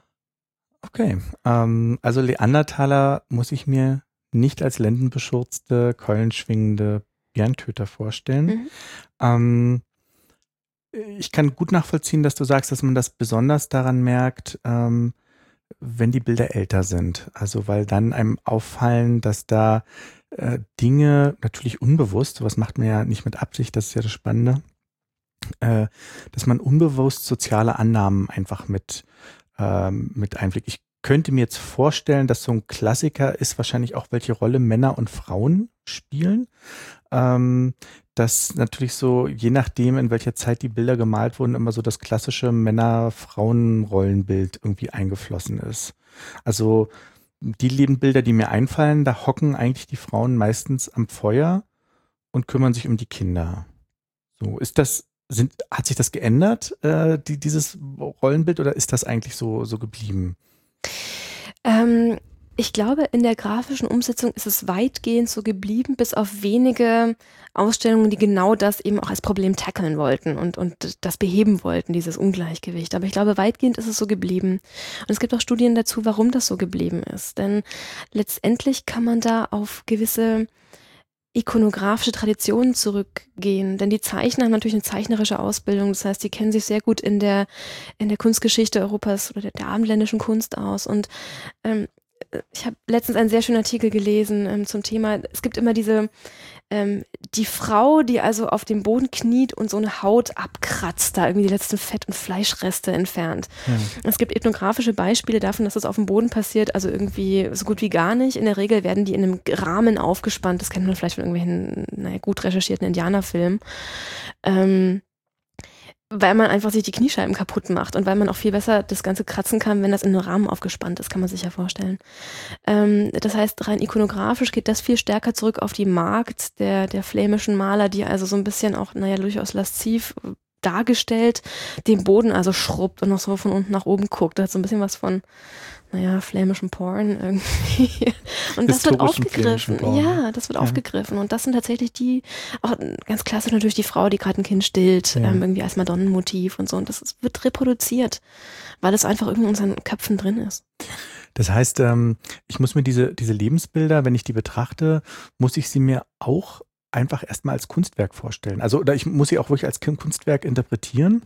Okay. Ähm, also Neandertaler muss ich mir nicht als lendenbeschürzte, keulenschwingende Bärentöter vorstellen. Mhm. Ähm, ich kann gut nachvollziehen, dass du sagst, dass man das besonders daran merkt, ähm, wenn die Bilder älter sind. Also weil dann einem auffallen, dass da äh, Dinge natürlich unbewusst, sowas macht man ja nicht mit Absicht, das ist ja das Spannende, äh, dass man unbewusst soziale Annahmen einfach mit, ähm, mit einblickt. Ich könnte mir jetzt vorstellen, dass so ein Klassiker ist wahrscheinlich auch, welche Rolle Männer und Frauen spielen. Ähm, dass natürlich so, je nachdem, in welcher Zeit die Bilder gemalt wurden, immer so das klassische Männer-Frauen-Rollenbild irgendwie eingeflossen ist. Also die Lebenbilder, die mir einfallen, da hocken eigentlich die Frauen meistens am Feuer und kümmern sich um die Kinder. So, ist das, sind, hat sich das geändert, äh, die, dieses Rollenbild, oder ist das eigentlich so, so geblieben? Ähm, ich glaube, in der grafischen Umsetzung ist es weitgehend so geblieben, bis auf wenige Ausstellungen, die genau das eben auch als Problem tackeln wollten und, und das beheben wollten, dieses Ungleichgewicht. Aber ich glaube, weitgehend ist es so geblieben. Und es gibt auch Studien dazu, warum das so geblieben ist. Denn letztendlich kann man da auf gewisse ikonografische Traditionen zurückgehen, denn die Zeichner haben natürlich eine zeichnerische Ausbildung, das heißt, die kennen sich sehr gut in der in der Kunstgeschichte Europas oder der, der abendländischen Kunst aus und ähm, ich habe letztens einen sehr schönen Artikel gelesen ähm, zum Thema, es gibt immer diese, ähm, die Frau, die also auf dem Boden kniet und so eine Haut abkratzt, da irgendwie die letzten Fett- und Fleischreste entfernt. Ja. Es gibt ethnografische Beispiele davon, dass das auf dem Boden passiert, also irgendwie so gut wie gar nicht. In der Regel werden die in einem Rahmen aufgespannt, das kennt man vielleicht von irgendwelchen, naja, gut recherchierten Indianerfilmen. Ähm, weil man einfach sich die Kniescheiben kaputt macht und weil man auch viel besser das Ganze kratzen kann, wenn das in einem Rahmen aufgespannt ist, kann man sich ja vorstellen. Ähm, das heißt, rein ikonografisch geht das viel stärker zurück auf die Magd der, der flämischen Maler, die also so ein bisschen auch, naja, durchaus lasziv dargestellt, den Boden also schrubbt und noch so von unten nach oben guckt. Da hat so ein bisschen was von, naja, flämischen Porn irgendwie. Und das wird aufgegriffen. Ja, das wird ja. aufgegriffen. Und das sind tatsächlich die, auch ganz klassisch natürlich die Frau, die gerade ein Kind stillt, ja. ähm, irgendwie als Madonnenmotiv und so. Und das ist, wird reproduziert, weil es einfach irgendwie in unseren Köpfen drin ist. Das heißt, ähm, ich muss mir diese, diese Lebensbilder, wenn ich die betrachte, muss ich sie mir auch einfach erstmal als Kunstwerk vorstellen. Also, oder ich muss sie auch wirklich als Kunstwerk interpretieren.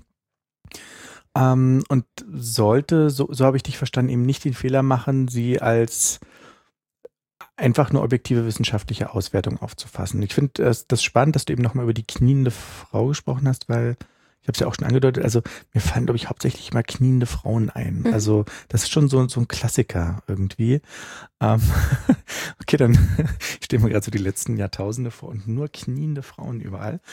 Ähm, und sollte, so, so habe ich dich verstanden, eben nicht den Fehler machen, sie als einfach nur objektive wissenschaftliche Auswertung aufzufassen. Ich finde das, das spannend, dass du eben nochmal über die kniende Frau gesprochen hast, weil ich habe es ja auch schon angedeutet, also mir fallen, glaube ich, hauptsächlich immer kniende Frauen ein. Mhm. Also das ist schon so, so ein Klassiker irgendwie. Ähm, okay, dann ich stelle mir gerade so die letzten Jahrtausende vor und nur kniende Frauen überall.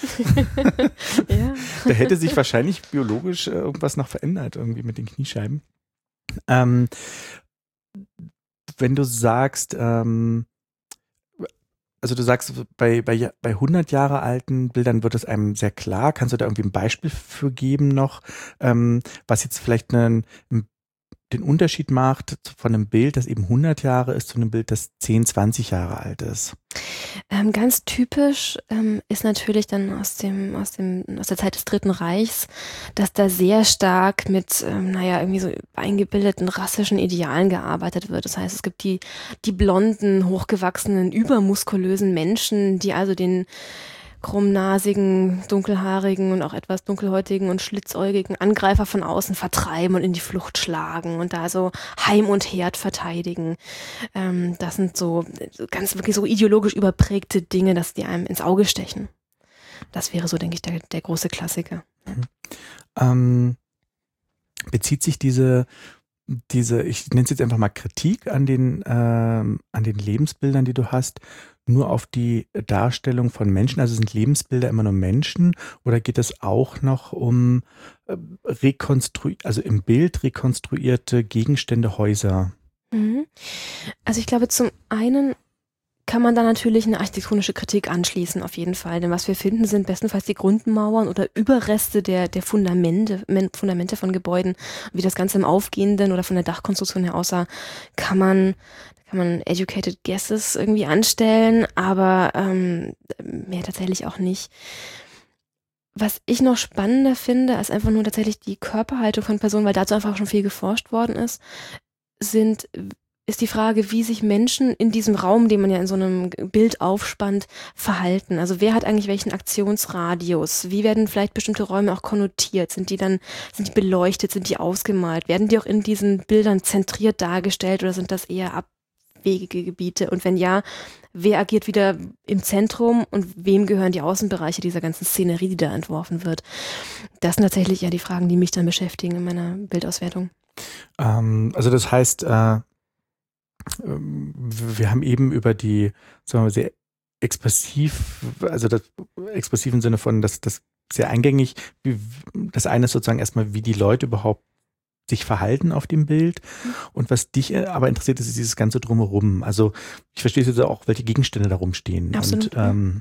Ja. Da hätte sich wahrscheinlich biologisch äh, irgendwas noch verändert, irgendwie mit den Kniescheiben. Ähm, wenn du sagst, ähm, also du sagst, bei, bei, bei hundert Jahre alten Bildern wird es einem sehr klar. Kannst du da irgendwie ein Beispiel für geben noch, ähm, was jetzt vielleicht einen, den Unterschied macht von einem Bild, das eben hundert Jahre ist, zu einem Bild, das zehn, zwanzig Jahre alt ist? Ähm, ganz typisch ähm, ist natürlich dann aus dem, aus dem, aus der Zeit des Dritten Reichs, dass da sehr stark mit, ähm, naja, irgendwie so eingebildeten rassischen Idealen gearbeitet wird. Das heißt, es gibt die, die blonden, hochgewachsenen, übermuskulösen Menschen, die also den krummnasigen, dunkelhaarigen und auch etwas dunkelhäutigen und schlitzäugigen Angreifer von außen vertreiben und in die Flucht schlagen und da so Heim und Herd verteidigen. Ähm, das sind so ganz wirklich so ideologisch überprägte Dinge, dass die einem ins Auge stechen. Das wäre so, denke ich, der, der große Klassiker. Mhm. Ähm, bezieht sich diese diese, ich nenne es jetzt einfach mal Kritik an den, ähm, an den Lebensbildern, die du hast, nur auf die Darstellung von Menschen? Also sind Lebensbilder immer nur Menschen oder geht es auch noch um äh, rekonstru- also im Bild rekonstruierte Gegenstände, Häuser? Mhm. Also ich glaube, zum einen kann man da natürlich eine architektonische Kritik anschließen, auf jeden Fall. Denn was wir finden, sind bestenfalls die Grundmauern oder Überreste der, der Fundamente, Fundamente von Gebäuden. Wie das Ganze im Aufgehenden oder von der Dachkonstruktion her aussah, kann man, kann man educated guesses irgendwie anstellen, aber ähm, mehr tatsächlich auch nicht. Was ich noch spannender finde, als einfach nur tatsächlich die Körperhaltung von Personen, weil dazu einfach schon viel geforscht worden ist, sind ist die Frage, wie sich Menschen in diesem Raum, den man ja in so einem Bild aufspannt, verhalten. Also wer hat eigentlich welchen Aktionsradius? Wie werden vielleicht bestimmte Räume auch konnotiert? Sind die dann, sind die beleuchtet? Sind die ausgemalt? Werden die auch in diesen Bildern zentriert dargestellt oder sind das eher abwegige Gebiete? Und wenn ja, wer agiert wieder im Zentrum und wem gehören die Außenbereiche dieser ganzen Szenerie, die da entworfen wird? Das sind tatsächlich ja die Fragen, die mich dann beschäftigen in meiner Bildauswertung. Ähm, also das heißt, äh, wir haben eben über die, sagen wir mal, sehr expressiv, also das expressiv im Sinne von, dass das sehr eingängig, wie, das eine ist sozusagen erstmal, wie die Leute überhaupt sich verhalten auf dem Bild. Und was dich aber interessiert, ist dieses ganze Drumherum. Also ich verstehe jetzt auch, welche Gegenstände da rumstehen. Absolut. Und ähm,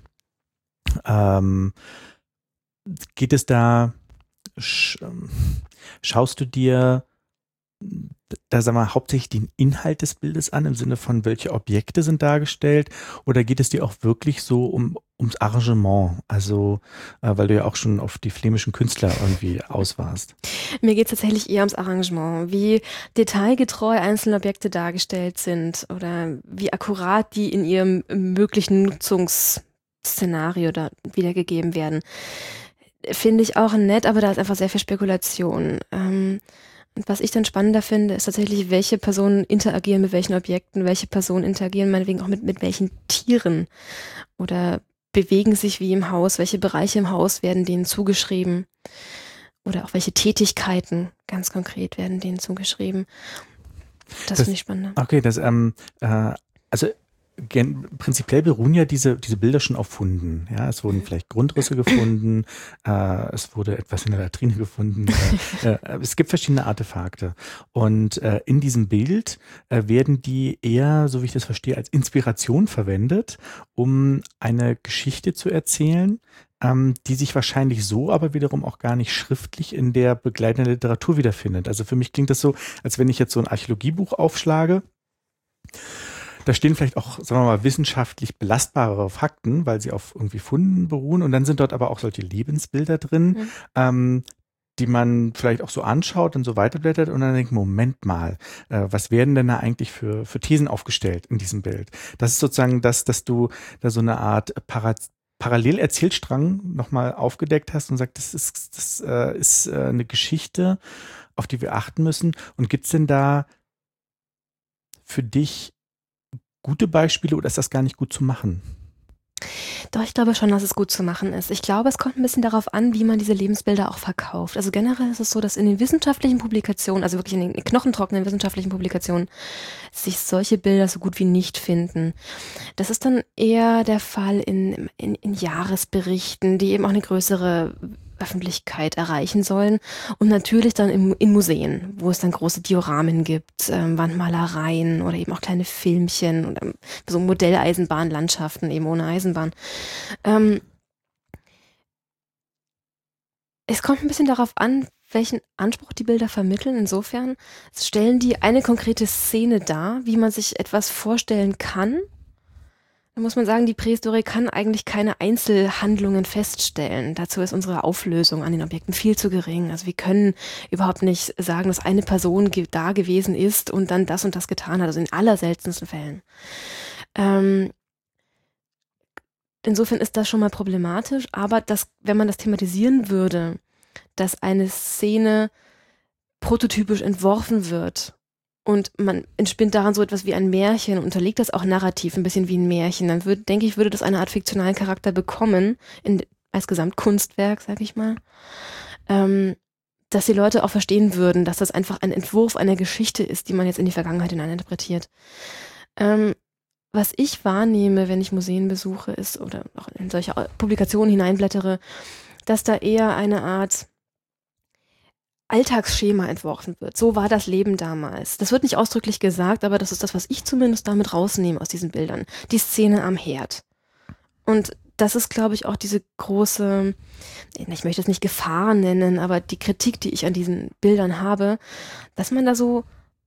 ähm, geht es da, sch, schaust du dir da sagen wir hauptsächlich den Inhalt des Bildes an, im Sinne von, welche Objekte sind dargestellt, oder geht es dir auch wirklich so um ums Arrangement, also äh, weil du ja auch schon auf die flämischen Künstler irgendwie aus warst? Mir geht es tatsächlich eher ums Arrangement, wie detailgetreu einzelne Objekte dargestellt sind oder wie akkurat die in ihrem möglichen Nutzungsszenario da wiedergegeben werden. Finde ich auch nett, aber da ist einfach sehr viel Spekulation. Ähm, Und was ich dann spannender finde, ist tatsächlich, welche Personen interagieren mit welchen Objekten, welche Personen interagieren meinetwegen auch mit, mit welchen Tieren oder bewegen sich wie im Haus, welche Bereiche im Haus werden denen zugeschrieben oder auch welche Tätigkeiten ganz konkret werden denen zugeschrieben. Das, das finde ich spannender. Okay, das, ähm, äh, also Gen- prinzipiell beruhen ja diese, diese Bilder schon auf Funden. Ja, es wurden vielleicht Grundrisse gefunden, äh, es wurde etwas in der Latrine gefunden. Äh, äh, es gibt verschiedene Artefakte. Und äh, in diesem Bild äh, werden die eher, so wie ich das verstehe, als Inspiration verwendet, um eine Geschichte zu erzählen, ähm, die sich wahrscheinlich so aber wiederum auch gar nicht schriftlich in der begleitenden Literatur wiederfindet. Also für mich klingt das so, als wenn ich jetzt so ein Archäologiebuch aufschlage. Da stehen vielleicht auch, sagen wir mal, wissenschaftlich belastbare Fakten, weil sie auf irgendwie Funden beruhen. Und dann sind dort aber auch solche Lebensbilder drin, mhm. ähm, die man vielleicht auch so anschaut und so weiterblättert und dann denkt, Moment mal, äh, was werden denn da eigentlich für, für Thesen aufgestellt in diesem Bild? Das ist sozusagen das, dass du da so eine Art Para Parallelerzählstrang nochmal aufgedeckt hast und sagst, das ist, das äh, ist äh, eine Geschichte, auf die wir achten müssen. Und gibt's denn da für dich gute Beispiele oder ist das gar nicht gut zu machen? Doch, ich glaube schon, dass es gut zu machen ist. Ich glaube, es kommt ein bisschen darauf an, wie man diese Lebensbilder auch verkauft. Also generell ist es so, dass in den wissenschaftlichen Publikationen, also wirklich in den knochentrockenen wissenschaftlichen Publikationen, sich solche Bilder so gut wie nicht finden. Das ist dann eher der Fall in, in, in Jahresberichten, die eben auch eine größere Öffentlichkeit erreichen sollen und natürlich dann im, in Museen, wo es dann große Dioramen gibt, ähm, Wandmalereien oder eben auch kleine Filmchen und ähm, so Modelleisenbahnlandschaften eben ohne Eisenbahn. Ähm, es kommt ein bisschen darauf an, welchen Anspruch die Bilder vermitteln. Insofern stellen die eine konkrete Szene dar, wie man sich etwas vorstellen kann. Da muss man sagen, die Prähistorie kann eigentlich keine Einzelhandlungen feststellen. Dazu ist unsere Auflösung an den Objekten viel zu gering. Also wir können überhaupt nicht sagen, dass eine Person ge- da gewesen ist und dann das und das getan hat. Also in allerseltensten Fällen. Ähm, insofern ist das schon mal problematisch. Aber das, wenn man das thematisieren würde, dass eine Szene prototypisch entworfen wird, und man entspinnt daran so etwas wie ein Märchen und unterlegt das auch narrativ ein bisschen wie ein Märchen, dann würde, denke ich, würde das eine Art fiktionalen Charakter bekommen, in, als Gesamtkunstwerk, sag ich mal, ähm, dass die Leute auch verstehen würden, dass das einfach ein Entwurf einer Geschichte ist, die man jetzt in die Vergangenheit hineininterpretiert. Ähm, was ich wahrnehme, wenn ich Museen besuche, ist, oder auch in solche Publikationen hineinblättere, dass da eher eine Art Alltagsschema entworfen wird. So war das Leben damals. Das wird nicht ausdrücklich gesagt, aber das ist das, was ich zumindest damit rausnehme aus diesen Bildern. Die Szene am Herd. Und das ist, glaube ich, auch diese große, ich möchte es nicht Gefahr nennen, aber die Kritik, die ich an diesen Bildern habe, dass man da so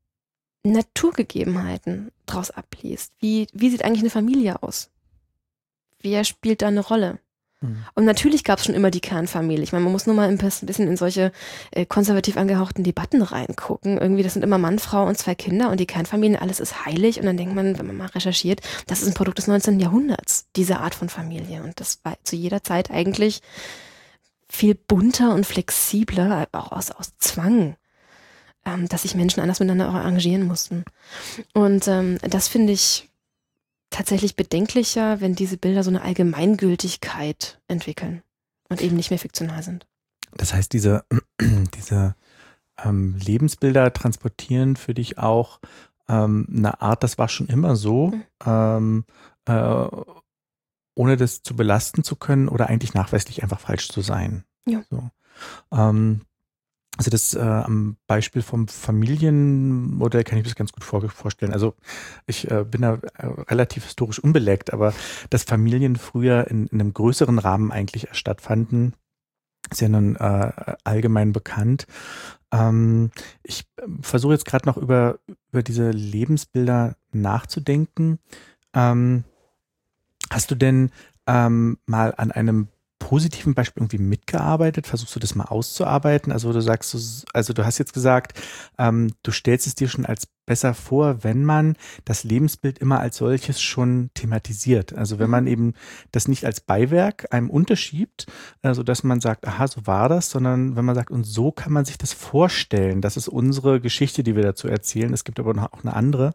Naturgegebenheiten draus abliest. Wie, wie sieht eigentlich eine Familie aus? Wer spielt da eine Rolle? Und natürlich gab es schon immer die Kernfamilie. Ich meine, man muss nur mal ein bisschen in solche äh, konservativ angehauchten Debatten reingucken. Irgendwie, das sind immer Mann, Frau und zwei Kinder und die Kernfamilie, alles ist heilig. Und dann denkt man, wenn man mal recherchiert, das ist ein Produkt des neunzehnten Jahrhunderts, diese Art von Familie. Und das war zu jeder Zeit eigentlich viel bunter und flexibler, auch aus, aus Zwang, ähm, dass sich Menschen anders miteinander auch arrangieren mussten. Und ähm, das finde ich tatsächlich bedenklicher, wenn diese Bilder so eine Allgemeingültigkeit entwickeln und eben nicht mehr fiktional sind. Das heißt, diese, diese ähm, Lebensbilder transportieren für dich auch ähm, eine Art, das war schon immer so, mhm. ähm, äh, ohne das zu belasten zu können oder eigentlich nachweislich einfach falsch zu sein. Ja. So. Ähm, Also das äh, am Beispiel vom Familienmodell kann ich mir das ganz gut vor, vorstellen. Also ich äh, bin da äh, relativ historisch unbeleckt, aber dass Familien früher in, in einem größeren Rahmen eigentlich stattfanden, ist ja nun äh, allgemein bekannt. Ähm, ich versuche jetzt gerade noch über, über diese Lebensbilder nachzudenken. Ähm, hast du denn ähm, mal an einem positiven Beispiel irgendwie mitgearbeitet? Versuchst du das mal auszuarbeiten? Also du sagst, also du hast jetzt gesagt, ähm, du stellst es dir schon als besser vor, wenn man das Lebensbild immer als solches schon thematisiert. Also wenn man eben das nicht als Beiwerk einem unterschiebt, äh, sodass man sagt, aha, so war das, sondern wenn man sagt, und so kann man sich das vorstellen. Das ist unsere Geschichte, die wir dazu erzählen. Es gibt aber noch auch eine andere.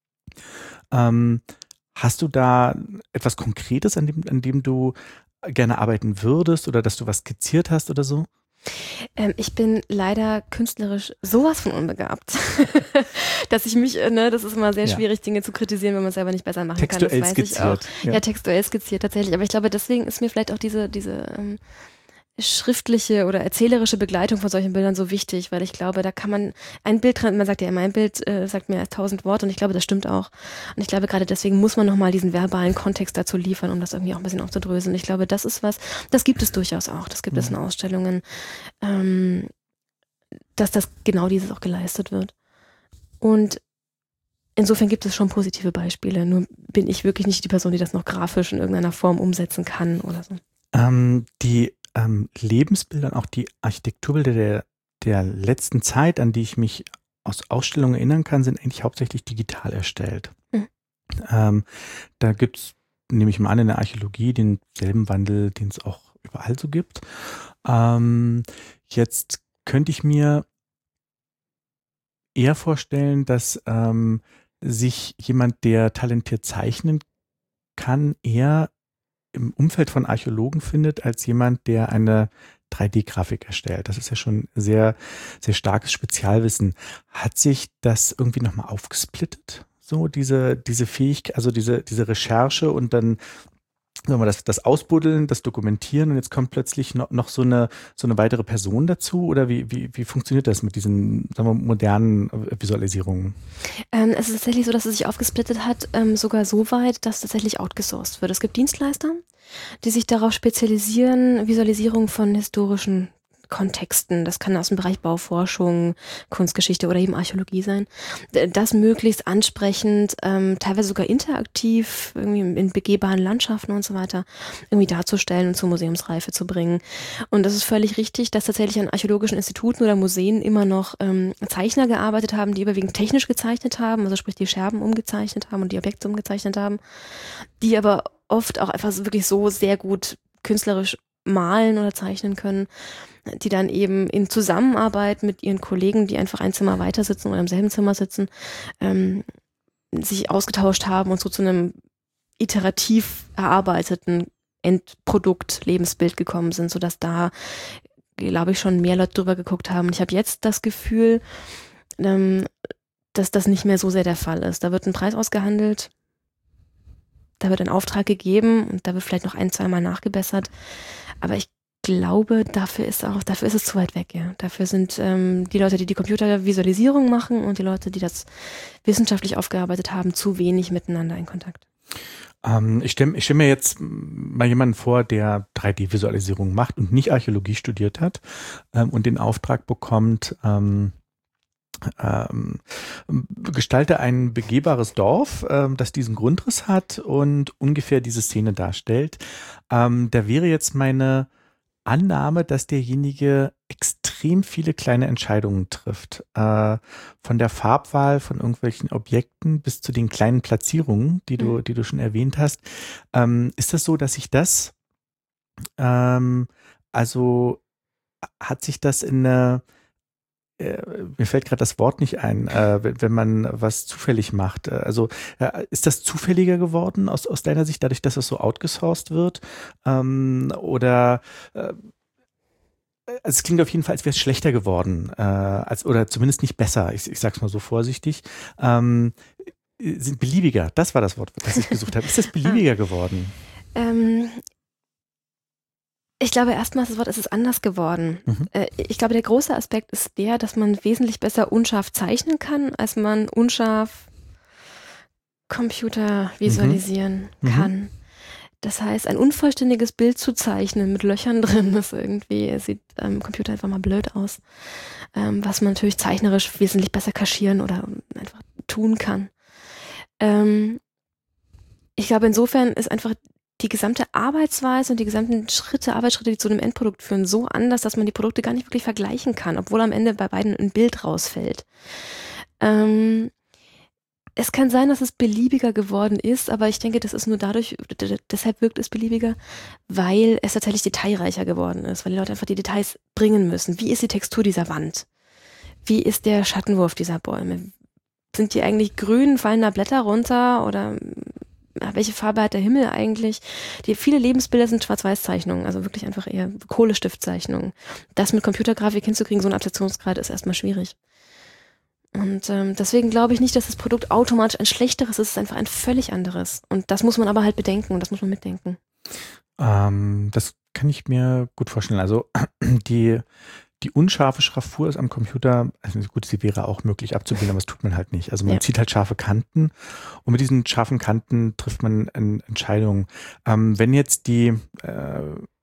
Ähm, hast du da etwas Konkretes, an dem, an dem du gerne arbeiten würdest oder dass du was skizziert hast oder so? Ähm, ich bin leider künstlerisch sowas von unbegabt, dass ich mich, ne, das ist immer sehr schwierig, ja. Dinge zu kritisieren, wenn man es selber nicht besser machen textuell kann. Das weiß skizziert. ich auch. Ja. ja, textuell skizziert tatsächlich. Aber ich glaube, deswegen ist mir vielleicht auch diese, diese ähm, schriftliche oder erzählerische Begleitung von solchen Bildern so wichtig, weil ich glaube, da kann man ein Bild, man sagt ja immer, ein Bild äh, sagt mehr als tausend Worte und ich glaube, das stimmt auch. Und ich glaube, gerade deswegen muss man nochmal diesen verbalen Kontext dazu liefern, um das irgendwie auch ein bisschen aufzudröseln. Ich glaube, das ist was, das gibt es durchaus auch, das gibt mhm. es in Ausstellungen, ähm, dass das genau dieses auch geleistet wird. Und insofern gibt es schon positive Beispiele, nur bin ich wirklich nicht die Person, die das noch grafisch in irgendeiner Form umsetzen kann oder so. Ähm, die ähm, Lebensbilder, auch die Architekturbilder der, der letzten Zeit, an die ich mich aus Ausstellungen erinnern kann, sind eigentlich hauptsächlich digital erstellt. Mhm. Ähm, da gibt es, nehme ich mal an, in der Archäologie denselben Wandel, den es auch überall so gibt. Ähm, jetzt könnte ich mir eher vorstellen, dass ähm, sich jemand, der talentiert zeichnen kann, eher im Umfeld von Archäologen findet, als jemand, der eine drei D-Grafik erstellt. Das ist ja schon sehr, sehr starkes Spezialwissen. Hat sich das irgendwie nochmal aufgesplittet? So diese, diese Fähigkeit, also diese, diese Recherche und dann sagen wir, das, das Ausbuddeln, das Dokumentieren und jetzt kommt plötzlich noch, noch so eine, so eine weitere Person dazu? Oder wie, wie, wie funktioniert das mit diesen, sagen wir, modernen Visualisierungen? Ähm, es ist tatsächlich so, dass es sich aufgesplittet hat, ähm, sogar so weit, dass tatsächlich outgesourced wird. Es gibt Dienstleister, die sich darauf spezialisieren, Visualisierung von historischen Kontexten. Das kann aus dem Bereich Bauforschung, Kunstgeschichte oder eben Archäologie sein. Das möglichst ansprechend, ähm, teilweise sogar interaktiv, irgendwie in begehbaren Landschaften und so weiter, irgendwie darzustellen und zur Museumsreife zu bringen. Und das ist völlig richtig, dass tatsächlich an archäologischen Instituten oder Museen immer noch ähm, Zeichner gearbeitet haben, die überwiegend technisch gezeichnet haben, also sprich die Scherben umgezeichnet haben und die Objekte umgezeichnet haben, die aber oft auch einfach wirklich so sehr gut künstlerisch malen oder zeichnen können, die dann eben in Zusammenarbeit mit ihren Kollegen, die einfach ein Zimmer weiter sitzen oder im selben Zimmer sitzen, ähm, sich ausgetauscht haben und so zu einem iterativ erarbeiteten Endprodukt, Lebensbild gekommen sind, sodass da, glaube ich, schon mehr Leute drüber geguckt haben. Und ich habe jetzt das Gefühl, ähm, dass das nicht mehr so sehr der Fall ist. Da wird ein Preis ausgehandelt, da wird ein Auftrag gegeben und da wird vielleicht noch ein, zweimal nachgebessert. Aber ich glaube, dafür ist auch, dafür ist es zu weit weg, ja. Dafür sind ähm, die Leute, die die Computervisualisierung machen und die Leute, die das wissenschaftlich aufgearbeitet haben, zu wenig miteinander in Kontakt. Ähm, ich stelle ich stell mir jetzt mal jemanden vor, der drei D-Visualisierung macht und nicht Archäologie studiert hat ähm, und den Auftrag bekommt, ähm, Ähm, gestalte ein begehbares Dorf, ähm, das diesen Grundriss hat und ungefähr diese Szene darstellt. Ähm, da wäre jetzt meine Annahme, dass derjenige extrem viele kleine Entscheidungen trifft. Äh, von der Farbwahl von irgendwelchen Objekten bis zu den kleinen Platzierungen, die du, die du schon erwähnt hast. Ähm, ist das so, dass sich das, ähm, also hat sich das in eine mir fällt gerade das Wort nicht ein, äh, wenn, wenn man was zufällig macht. Also äh, ist das zufälliger geworden aus, aus deiner Sicht, dadurch, dass es so outgesourced wird? Ähm, oder äh, also es klingt auf jeden Fall, als wäre es schlechter geworden, äh, als, oder zumindest nicht besser. Ich, ich sag's mal so vorsichtig. Ähm, sind beliebiger, das war das Wort, das ich gesucht habe. Ist das beliebiger geworden? Ähm, Ich glaube, erstmal ist das Wort, es ist anders geworden. Mhm. Äh, ich glaube, der große Aspekt ist der, dass man wesentlich besser unscharf zeichnen kann, als man unscharf Computer visualisieren mhm. kann. Mhm. Das heißt, ein unvollständiges Bild zu zeichnen mit Löchern drin, ist irgendwie, sieht am ähm, Computer einfach mal blöd aus, ähm, was man natürlich zeichnerisch wesentlich besser kaschieren oder einfach tun kann. Ähm, ich glaube, insofern ist einfach die gesamte Arbeitsweise und die gesamten Schritte, Arbeitsschritte, die zu einem Endprodukt führen, so anders, dass man die Produkte gar nicht wirklich vergleichen kann, obwohl am Ende bei beiden ein Bild rausfällt. Ähm, es kann sein, dass es beliebiger geworden ist, aber ich denke, das ist nur dadurch, d- deshalb wirkt es beliebiger, weil es tatsächlich detailreicher geworden ist, weil die Leute einfach die Details bringen müssen. Wie ist die Textur dieser Wand? Wie ist der Schattenwurf dieser Bäume? Sind die eigentlich grün, fallen da Blätter runter oder welche Farbe hat der Himmel eigentlich? Die viele Lebensbilder sind Schwarz-Weiß-Zeichnungen, also wirklich einfach eher Kohlestiftzeichnungen. Das mit Computergrafik hinzukriegen, so ein Abstraktionsgrad, ist erstmal schwierig. Und ähm, deswegen glaube ich nicht, dass das Produkt automatisch ein schlechteres ist, es ist einfach ein völlig anderes. Und das muss man aber halt bedenken und das muss man mitdenken. Ähm, das kann ich mir gut vorstellen. Also die Die unscharfe Schraffur ist am Computer, also gut, sie wäre auch möglich abzubilden, aber das tut man halt nicht. Also man ja. zieht halt scharfe Kanten und mit diesen scharfen Kanten trifft man Entscheidungen. Ähm, wenn jetzt die, äh,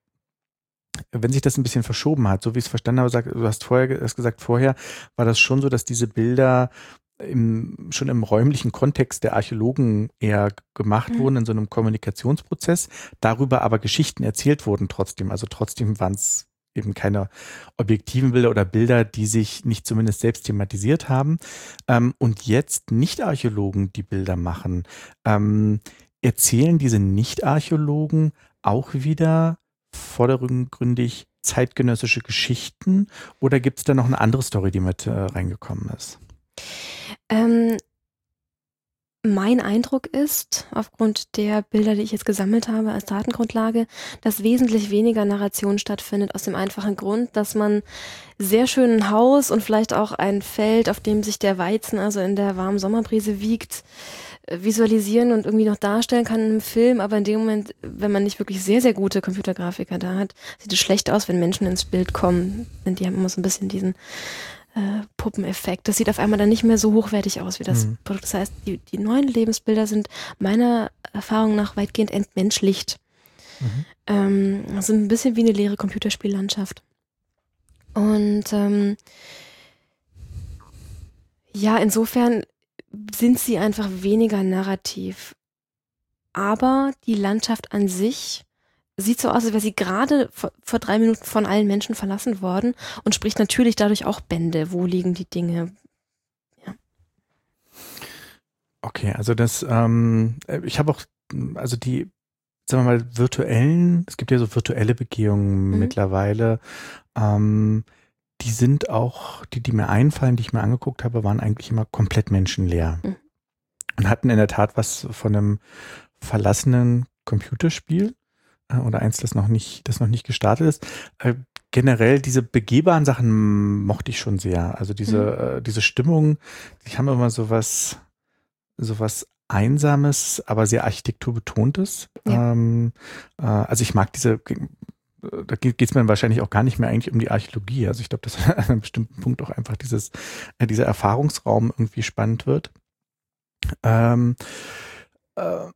wenn sich das ein bisschen verschoben hat, so wie ich es verstanden habe, sag, du hast vorher hast gesagt, vorher war das schon so, dass diese Bilder im, schon im räumlichen Kontext der Archäologen eher gemacht mhm. wurden, in so einem Kommunikationsprozess, darüber aber Geschichten erzählt wurden trotzdem. Also trotzdem waren es eben keine objektiven Bilder oder Bilder, die sich nicht zumindest selbst thematisiert haben. Ähm, und jetzt Nicht-Archäologen, die Bilder machen, ähm, erzählen diese Nicht-Archäologen auch wieder vordergründig zeitgenössische Geschichten oder gibt es da noch eine andere Story, die mit äh, reingekommen ist? Ähm, Mein Eindruck ist, aufgrund der Bilder, die ich jetzt gesammelt habe als Datengrundlage, dass wesentlich weniger Narration stattfindet, aus dem einfachen Grund, dass man sehr schön ein Haus und vielleicht auch ein Feld, auf dem sich der Weizen also in der warmen Sommerbrise wiegt, visualisieren und irgendwie noch darstellen kann in einem Film, aber in dem Moment, wenn man nicht wirklich sehr, sehr gute Computergrafiker da hat, sieht es schlecht aus, wenn Menschen ins Bild kommen, denn die haben immer so ein bisschen diesen äh, Puppeneffekt. Das sieht auf einmal dann nicht mehr so hochwertig aus wie das mhm. Produkt. Das heißt, die, die neuen Lebensbilder sind meiner Erfahrung nach weitgehend entmenschlicht. Mhm. Ähm, sind ein bisschen wie eine leere Computerspiellandschaft. Und ähm, ja, insofern sind sie einfach weniger narrativ. Aber die Landschaft an sich sieht so aus, als wäre sie gerade vor, vor drei Minuten von allen Menschen verlassen worden und spricht natürlich dadurch auch Bände. Wo liegen die Dinge? Ja. Okay, also das, ähm, ich habe auch, also die, sagen wir mal, virtuellen, es gibt ja so virtuelle Begehungen mhm. mittlerweile, ähm, die sind auch, die, die mir einfallen, die ich mir angeguckt habe, waren eigentlich immer komplett menschenleer. Mhm. Und hatten in der Tat was von einem verlassenen Computerspiel äh, oder eins, das noch nicht, das noch nicht gestartet ist. Äh, generell diese begehbaren Sachen mochte ich schon sehr. Also diese, mhm. äh, diese Stimmung, die haben immer so was, so was Einsames, aber sehr architekturbetontes. Ja. Ähm, äh, also ich mag diese, da geht es mir wahrscheinlich auch gar nicht mehr eigentlich um die Archäologie. Also ich glaube, dass an einem bestimmten Punkt auch einfach dieses, äh, dieser Erfahrungsraum irgendwie spannend wird. Ähm, äh,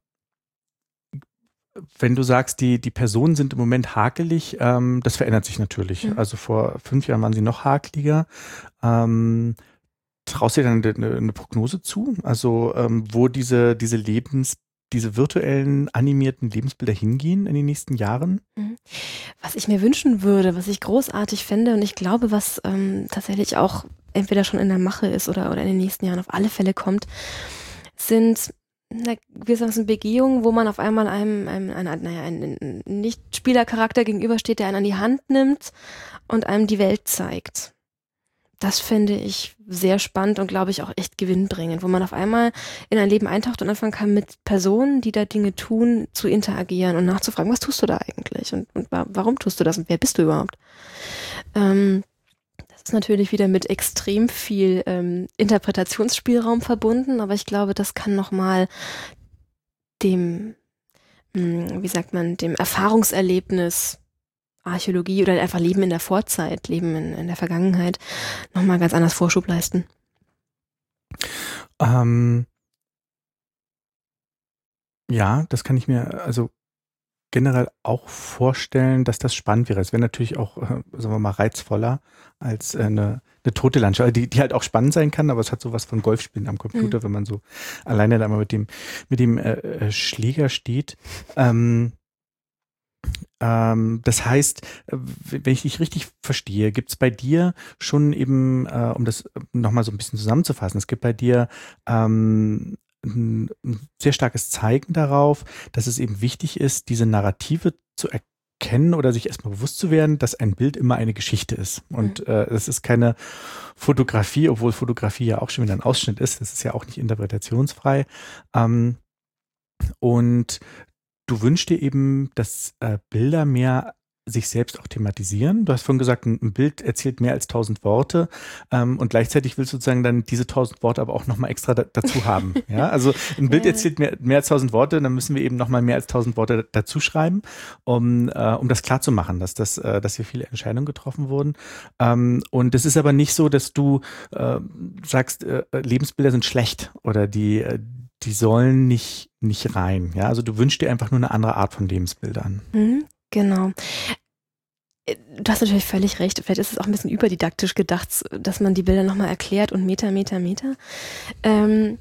wenn du sagst, die, die Personen sind im Moment hakelig, ähm, das verändert sich natürlich. Mhm. Also vor fünf Jahren waren sie noch hakeliger. Ähm, traust du dir dann eine, eine Prognose zu? Also ähm, wo diese, diese Lebens, diese virtuellen animierten Lebensbilder hingehen in den nächsten Jahren? Was ich mir wünschen würde, was ich großartig fände und ich glaube, was ähm, tatsächlich auch entweder schon in der Mache ist oder, oder in den nächsten Jahren auf alle Fälle kommt, sind na, gewissermaßen Begehungen, wo man auf einmal einem, einem, einer, naja, einem Nicht-Spielercharakter gegenübersteht, der einen an die Hand nimmt und einem die Welt zeigt. Das fände ich sehr spannend und glaube ich auch echt gewinnbringend, wo man auf einmal in ein Leben eintaucht und anfangen kann, mit Personen, die da Dinge tun, zu interagieren und nachzufragen, was tust du da eigentlich und, und warum tust du das und wer bist du überhaupt? Ähm, das ist natürlich wieder mit extrem viel ähm, Interpretationsspielraum verbunden, aber ich glaube, das kann nochmal dem, mh, wie sagt man, dem Erfahrungserlebnis Archäologie oder einfach Leben in der Vorzeit, Leben in, in der Vergangenheit nochmal ganz anders Vorschub leisten. Ähm, ja, das kann ich mir also generell auch vorstellen, dass das spannend wäre. Es wäre natürlich auch, äh, sagen wir mal, reizvoller als äh, eine, eine tote Landschaft, die, die halt auch spannend sein kann, aber es hat sowas von Golfspielen am Computer, mhm. wenn man so alleine da mal mit dem, mit dem äh, Schläger steht. Ähm, Ähm, das heißt, wenn ich dich richtig verstehe, gibt es bei dir schon eben, äh, um das nochmal so ein bisschen zusammenzufassen, es gibt bei dir ähm, ein, ein sehr starkes Zeigen darauf, dass es eben wichtig ist, diese Narrative zu erkennen oder sich erstmal bewusst zu werden, dass ein Bild immer eine Geschichte ist. Und mhm. äh, es ist keine Fotografie, obwohl Fotografie ja auch schon wieder ein Ausschnitt ist, das ist ja auch nicht interpretationsfrei. Ähm, und du wünschst dir eben, dass äh, Bilder mehr sich selbst auch thematisieren. Du hast vorhin gesagt, ein, ein Bild erzählt mehr als tausend Worte ähm, und gleichzeitig willst du sozusagen dann diese tausend Worte aber auch nochmal extra da, dazu haben. Ja, also ein Bild ja. erzählt mehr, mehr als tausend Worte, dann müssen wir eben nochmal mehr als tausend Worte dazu schreiben, um, äh, um das klar zu machen, dass, das, äh, dass hier viele Entscheidungen getroffen wurden. Ähm, und es ist aber nicht so, dass du äh, sagst, äh, Lebensbilder sind schlecht oder die äh, die sollen nicht, nicht rein. Ja, also du wünschst dir einfach nur eine andere Art von Lebensbildern. Mhm, genau. Du hast natürlich völlig recht. Vielleicht ist es auch ein bisschen überdidaktisch gedacht, dass man die Bilder nochmal erklärt und Meter, Meter, Meter. Ähm,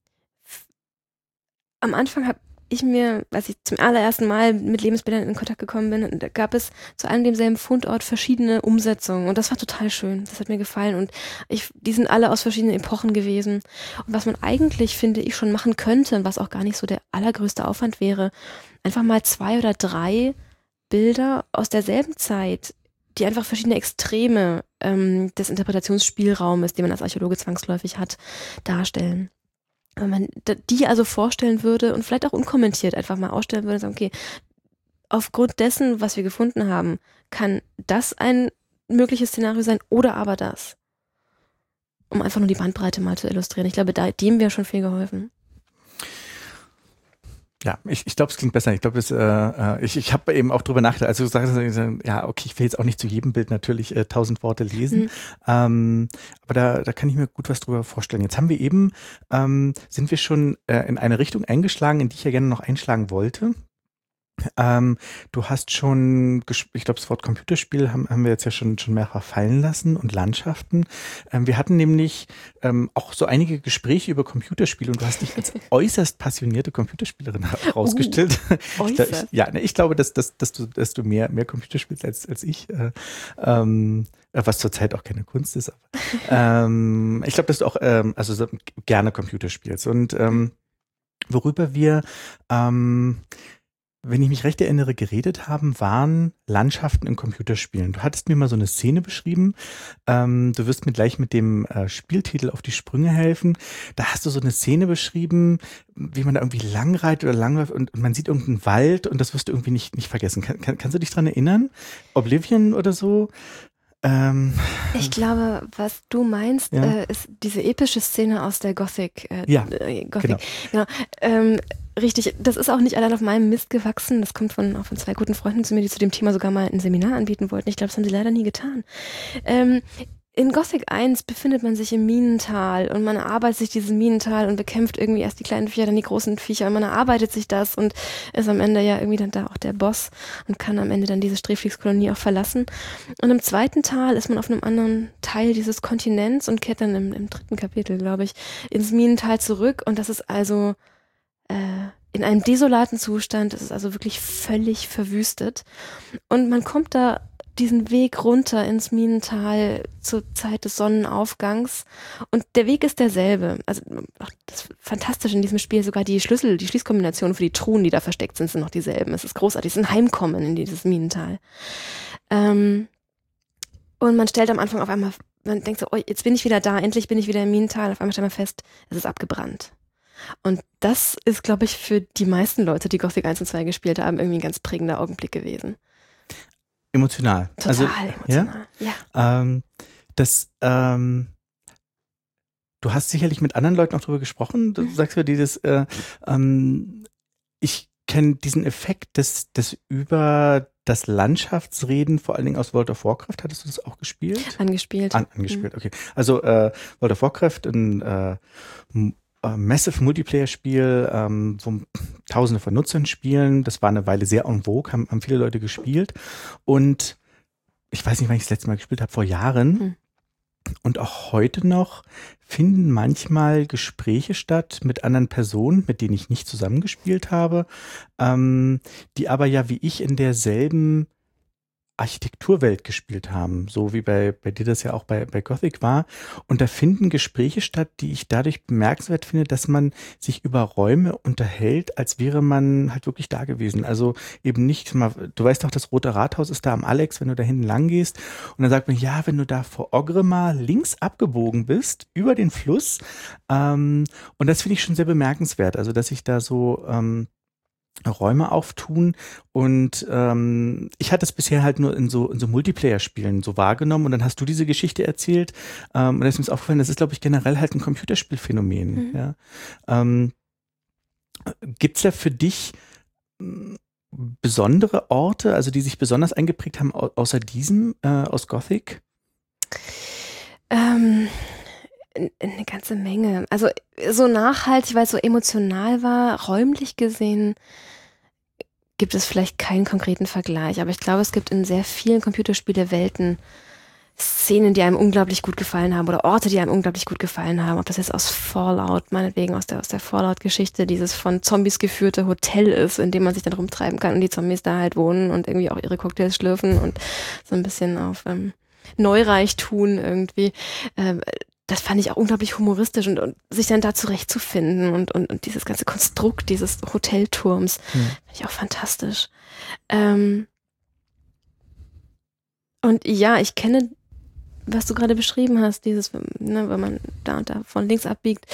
am Anfang habe ich mir, als ich zum allerersten Mal mit Lebensbildern in Kontakt gekommen bin, da gab es zu einem demselben Fundort verschiedene Umsetzungen und das war total schön. Das hat mir gefallen und ich, die sind alle aus verschiedenen Epochen gewesen. Und was man eigentlich, finde ich, schon machen könnte und was auch gar nicht so der allergrößte Aufwand wäre, einfach mal zwei oder drei Bilder aus derselben Zeit, die einfach verschiedene Extreme ähm, des Interpretationsspielraumes, den man als Archäologe zwangsläufig hat, darstellen. wenn man die also vorstellen würde und vielleicht auch unkommentiert einfach mal ausstellen würde und sagen, okay, aufgrund dessen, was wir gefunden haben, kann das ein mögliches Szenario sein oder aber das. Um einfach nur die Bandbreite mal zu illustrieren. Ich glaube, da, dem wäre schon viel geholfen. Ja, ich, ich glaube, es klingt besser. Ich glaube, es, äh, ich, ich habe eben auch drüber nachgedacht. Also du sagst, ja, okay, ich will jetzt auch nicht zu jedem Bild natürlich äh, tausend Worte lesen, mhm. ähm, aber da, da kann ich mir gut was drüber vorstellen. Jetzt haben wir eben, ähm, sind wir schon äh, in eine Richtung eingeschlagen, in die ich ja gerne noch einschlagen wollte. Ähm, du hast schon, ich glaube, das Wort Computerspiel haben, haben wir jetzt ja schon, schon mehrfach fallen lassen und Landschaften. Ähm, wir hatten nämlich ähm, auch so einige Gespräche über Computerspiele und du hast dich als äußerst passionierte Computerspielerin herausgestellt. Uh, ich, ich, ja, ne, ich glaube, dass, dass, dass, du, dass du mehr, mehr Computer spielst als, als ich, äh, ähm, was zurzeit auch keine Kunst ist. Aber, ähm, ich glaube, dass du auch ähm, also so gerne Computer spielst und ähm, worüber wir ähm, wenn ich mich recht erinnere, geredet haben, waren Landschaften in Computerspielen. Du hattest mir mal so eine Szene beschrieben. Ähm, du wirst mir gleich mit dem äh, Spieltitel auf die Sprünge helfen. Da hast du so eine Szene beschrieben, wie man da irgendwie langreitet oder langläuft und, und man sieht irgendeinen Wald und das wirst du irgendwie nicht, nicht vergessen. Kann, kann, kannst du dich dran erinnern? Oblivion oder so? Ähm, ich glaube, was du meinst, ja. äh, ist diese epische Szene aus der Gothic. Äh, ja, äh, Gothic. genau. genau. Ähm, richtig, das ist auch nicht allein auf meinem Mist gewachsen. Das kommt von, auch von zwei guten Freunden zu mir, die zu dem Thema sogar mal ein Seminar anbieten wollten. Ich glaube, das haben sie leider nie getan. Ähm, in Gothic eins befindet man sich im Minental und man erarbeitet sich dieses Minental und bekämpft irgendwie erst die kleinen Viecher, dann die großen Viecher und man erarbeitet sich das und ist am Ende ja irgendwie dann da auch der Boss und kann am Ende dann diese Sträflingskolonie auch verlassen. Und im zweiten Tal ist man auf einem anderen Teil dieses Kontinents und kehrt dann im, im dritten Kapitel, glaube ich, ins Minental zurück und das ist also äh, in einem desolaten Zustand, das ist also wirklich völlig verwüstet und man kommt da diesen Weg runter ins Minental zur Zeit des Sonnenaufgangs und der Weg ist derselbe. Also das ist fantastisch in diesem Spiel, sogar die Schlüssel, die Schließkombinationen für die Truhen, die da versteckt sind, sind noch dieselben. Es ist großartig, es ist ein Heimkommen in dieses Minental. Ähm, und man stellt am Anfang auf einmal, man denkt so, oh, jetzt bin ich wieder da, endlich bin ich wieder im Minental, auf einmal stellt man fest, es ist abgebrannt. Und das ist, glaube ich, für die meisten Leute, die Gothic eins und zwei gespielt haben, irgendwie ein ganz prägender Augenblick gewesen. Emotional. Total also, emotional, ja. ja. Ähm, das, ähm, du hast sicherlich mit anderen Leuten auch drüber gesprochen. Du mhm. sagst ja dieses, äh, ähm, ich kenne diesen Effekt des, des über das Landschaftsreden, vor allen Dingen aus World of Warcraft. Hattest du das auch gespielt? Angespielt. An, angespielt, mhm. okay. Also äh, World of Warcraft, ein äh, Massive Multiplayer-Spiel, ähm, wo Tausende von Nutzern spielen. Das war eine Weile sehr en vogue, haben, haben viele Leute gespielt. Und ich weiß nicht, wann ich das letzte Mal gespielt habe, vor Jahren. Hm. Und auch heute noch finden manchmal Gespräche statt mit anderen Personen, mit denen ich nicht zusammengespielt habe, ähm, die aber ja wie ich in derselben Architekturwelt gespielt haben, so wie bei, bei dir das ja auch bei, bei Gothic war. Und da finden Gespräche statt, die ich dadurch bemerkenswert finde, dass man sich über Räume unterhält, als wäre man halt wirklich da gewesen. Also eben nicht mal, du weißt doch, das Rote Rathaus ist da am Alex, wenn du da hinten lang gehst. Und dann sagt man, ja, wenn du da vor Orgrimmar links abgebogen bist, über den Fluss. Ähm, und das finde ich schon sehr bemerkenswert. Also, dass ich da so ähm, Räume auftun und ähm, ich hatte es bisher halt nur in so in so Multiplayer-Spielen so wahrgenommen und dann hast du diese Geschichte erzählt ähm, und da ist mir aufgefallen, das ist, glaube ich, generell halt ein Computerspielphänomen. Mhm. Ja? Ähm, gibt's da für dich m, besondere Orte, also die sich besonders eingeprägt haben, au- außer diesem äh, aus Gothic? Ähm Eine ganze Menge. Also so nachhaltig, weil es so emotional war, räumlich gesehen, gibt es vielleicht keinen konkreten Vergleich. Aber ich glaube, es gibt in sehr vielen Computerspiele-Welten Szenen, die einem unglaublich gut gefallen haben oder Orte, die einem unglaublich gut gefallen haben. Ob das jetzt aus Fallout, meinetwegen aus der, aus der Fallout-Geschichte, dieses von Zombies geführte Hotel ist, in dem man sich dann rumtreiben kann und die Zombies da halt wohnen und irgendwie auch ihre Cocktails schlürfen und so ein bisschen auf ähm, Neureich tun irgendwie. Ähm, Das fand ich auch unglaublich humoristisch und, und sich dann da zurechtzufinden und, und, und dieses ganze Konstrukt dieses Hotelturms hm. fand ich auch fantastisch. Ähm und ja, ich kenne, was du gerade beschrieben hast, dieses, ne, wenn man da und da von links abbiegt.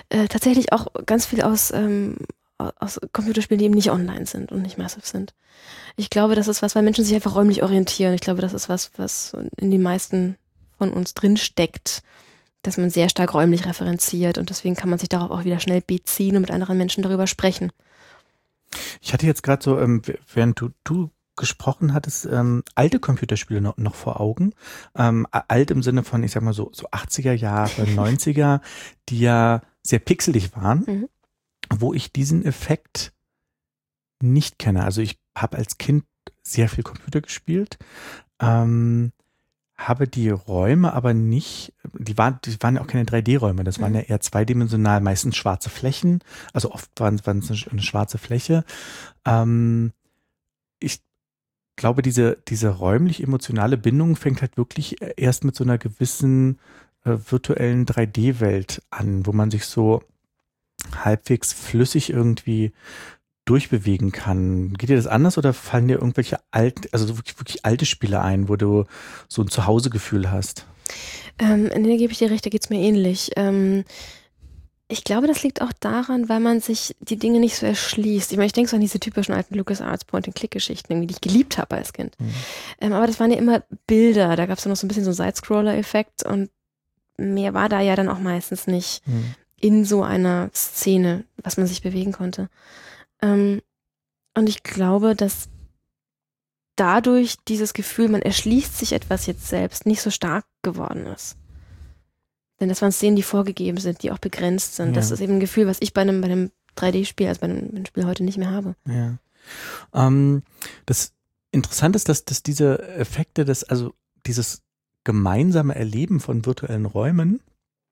äh, tatsächlich auch ganz viel aus, ähm, aus Computerspielen, die eben nicht online sind und nicht massive sind. Ich glaube, das ist was, weil Menschen sich einfach räumlich orientieren. Ich glaube, das ist was, was in den meisten von uns drinsteckt, dass man sehr stark räumlich referenziert und deswegen kann man sich darauf auch wieder schnell beziehen und mit anderen Menschen darüber sprechen. Ich hatte jetzt gerade so, ähm, während du, du gesprochen hattest, ähm, alte Computerspiele noch, noch vor Augen. Ähm, alt im Sinne von, ich sag mal so, so achtziger Jahre, neunziger, die ja sehr pixelig waren, mhm. wo ich diesen Effekt nicht kenne. Also ich habe als Kind sehr viel Computer gespielt, ähm, habe die Räume aber nicht, die waren, die waren ja auch keine drei D-Räume, das waren ja eher zweidimensional, meistens schwarze Flächen, also oft waren, waren es eine, eine schwarze Fläche. Ähm, ich glaube, diese, diese räumlich-emotionale Bindung fängt halt wirklich erst mit so einer gewissen äh, virtuellen drei D-Welt an, wo man sich so halbwegs flüssig irgendwie durchbewegen kann. Geht dir das anders oder fallen dir irgendwelche alten, also wirklich, wirklich alte Spiele ein, wo du so ein Zuhausegefühl hast? Ähm, nee, gebe ich dir recht, da geht's mir ähnlich. Ähm, ich glaube, das liegt auch daran, weil man sich die Dinge nicht so erschließt. Ich meine, ich denke so an diese typischen alten LucasArts Point-and-Click-Geschichten, die ich geliebt habe als Kind. Mhm. Ähm, aber das waren ja immer Bilder, da gab es dann noch so ein bisschen so einen Side-Scroller-Effekt und mehr war da ja dann auch meistens nicht mhm. in so einer Szene, was man sich bewegen konnte. Ähm, und ich glaube, dass dadurch dieses Gefühl, man erschließt sich etwas jetzt selbst, nicht so stark geworden ist. Denn das waren Szenen, die vorgegeben sind, die auch begrenzt sind. Ja. Das ist eben ein Gefühl, was ich bei einem, bei einem drei D-Spiel, also bei einem, einem Spiel heute nicht mehr habe. Ja. Ähm, das Interessante ist, dass, dass diese Effekte, das, also dieses gemeinsame Erleben von virtuellen Räumen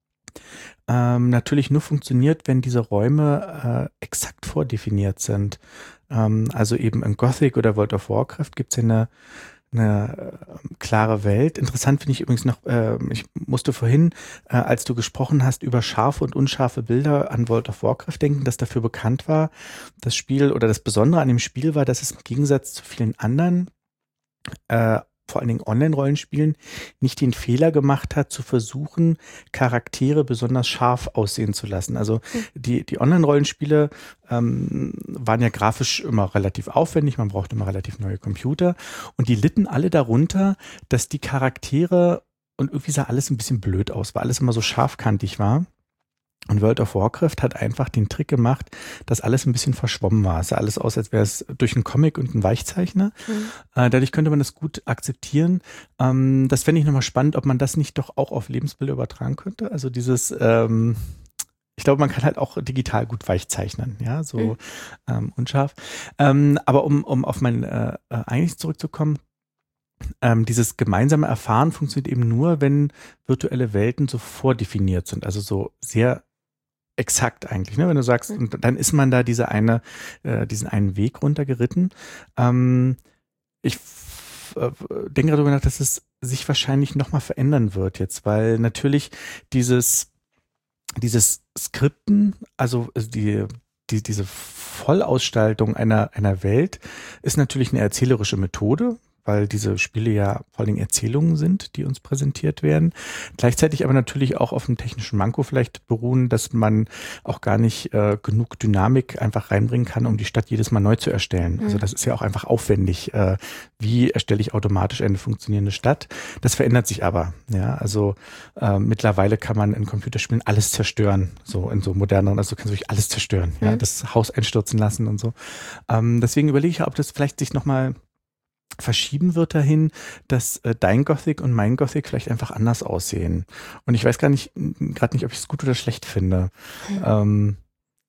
ähm, natürlich nur funktioniert, wenn diese Räume äh, exakt vordefiniert sind. Ähm, also eben in Gothic oder World of Warcraft gibt es ja eine, eine äh, klare Welt. Interessant finde ich übrigens noch, äh, ich musste vorhin, äh, als du gesprochen hast über scharfe und unscharfe Bilder an World of Warcraft denken, dass dafür bekannt war, das Spiel oder das Besondere an dem Spiel war, dass es im Gegensatz zu vielen anderen äh, vor allen Dingen Online-Rollenspielen, nicht den Fehler gemacht hat, zu versuchen, Charaktere besonders scharf aussehen zu lassen. Also die, die Online-Rollenspiele ähm, waren ja grafisch immer relativ aufwendig, man brauchte immer relativ neue Computer und die litten alle darunter, dass die Charaktere, und irgendwie sah alles ein bisschen blöd aus, weil alles immer so scharfkantig war. Und World of Warcraft hat einfach den Trick gemacht, dass alles ein bisschen verschwommen war. Es sah alles aus, als wäre es durch einen Comic und einen Weichzeichner. Mhm. Äh, dadurch könnte man das gut akzeptieren. Ähm, das fände ich nochmal spannend, ob man das nicht doch auch auf Lebensbilder übertragen könnte. Also dieses, ähm, ich glaube, man kann halt auch digital gut weichzeichnen, ja, so mhm. ähm, unscharf. Ähm, aber um, um auf mein äh, eigentlich zurückzukommen, Ähm, dieses gemeinsame Erfahren funktioniert eben nur, wenn virtuelle Welten so vordefiniert sind, also so sehr exakt eigentlich, ne? Wenn du sagst, mhm. und dann ist man da diese eine, äh, diesen einen Weg runtergeritten. Ähm, ich f- äh, denke darüber nach, dass es sich wahrscheinlich nochmal verändern wird jetzt, weil natürlich dieses, dieses Skripten, also die, die, diese Vollausgestaltung einer, einer Welt ist natürlich eine erzählerische Methode, weil diese Spiele ja vor allen Dingen Erzählungen sind, die uns präsentiert werden. Gleichzeitig aber natürlich auch auf einem technischen Manko vielleicht beruhen, dass man auch gar nicht äh, genug Dynamik einfach reinbringen kann, um die Stadt jedes Mal neu zu erstellen. Mhm. Also das ist ja auch einfach aufwendig. Äh, wie erstelle ich automatisch eine funktionierende Stadt? Das verändert sich aber. Ja, also äh, mittlerweile kann man in Computerspielen alles zerstören, so in so moderneren, also du kannst wirklich alles zerstören, mhm. ja, das Haus einstürzen lassen und so. Ähm, deswegen überlege ich, ob das vielleicht sich nochmal verschieben wird dahin, dass äh, dein Gothic und mein Gothic vielleicht einfach anders aussehen. Und ich weiß gar nicht, gerade nicht, ob ich es gut oder schlecht finde. Mhm. Ähm,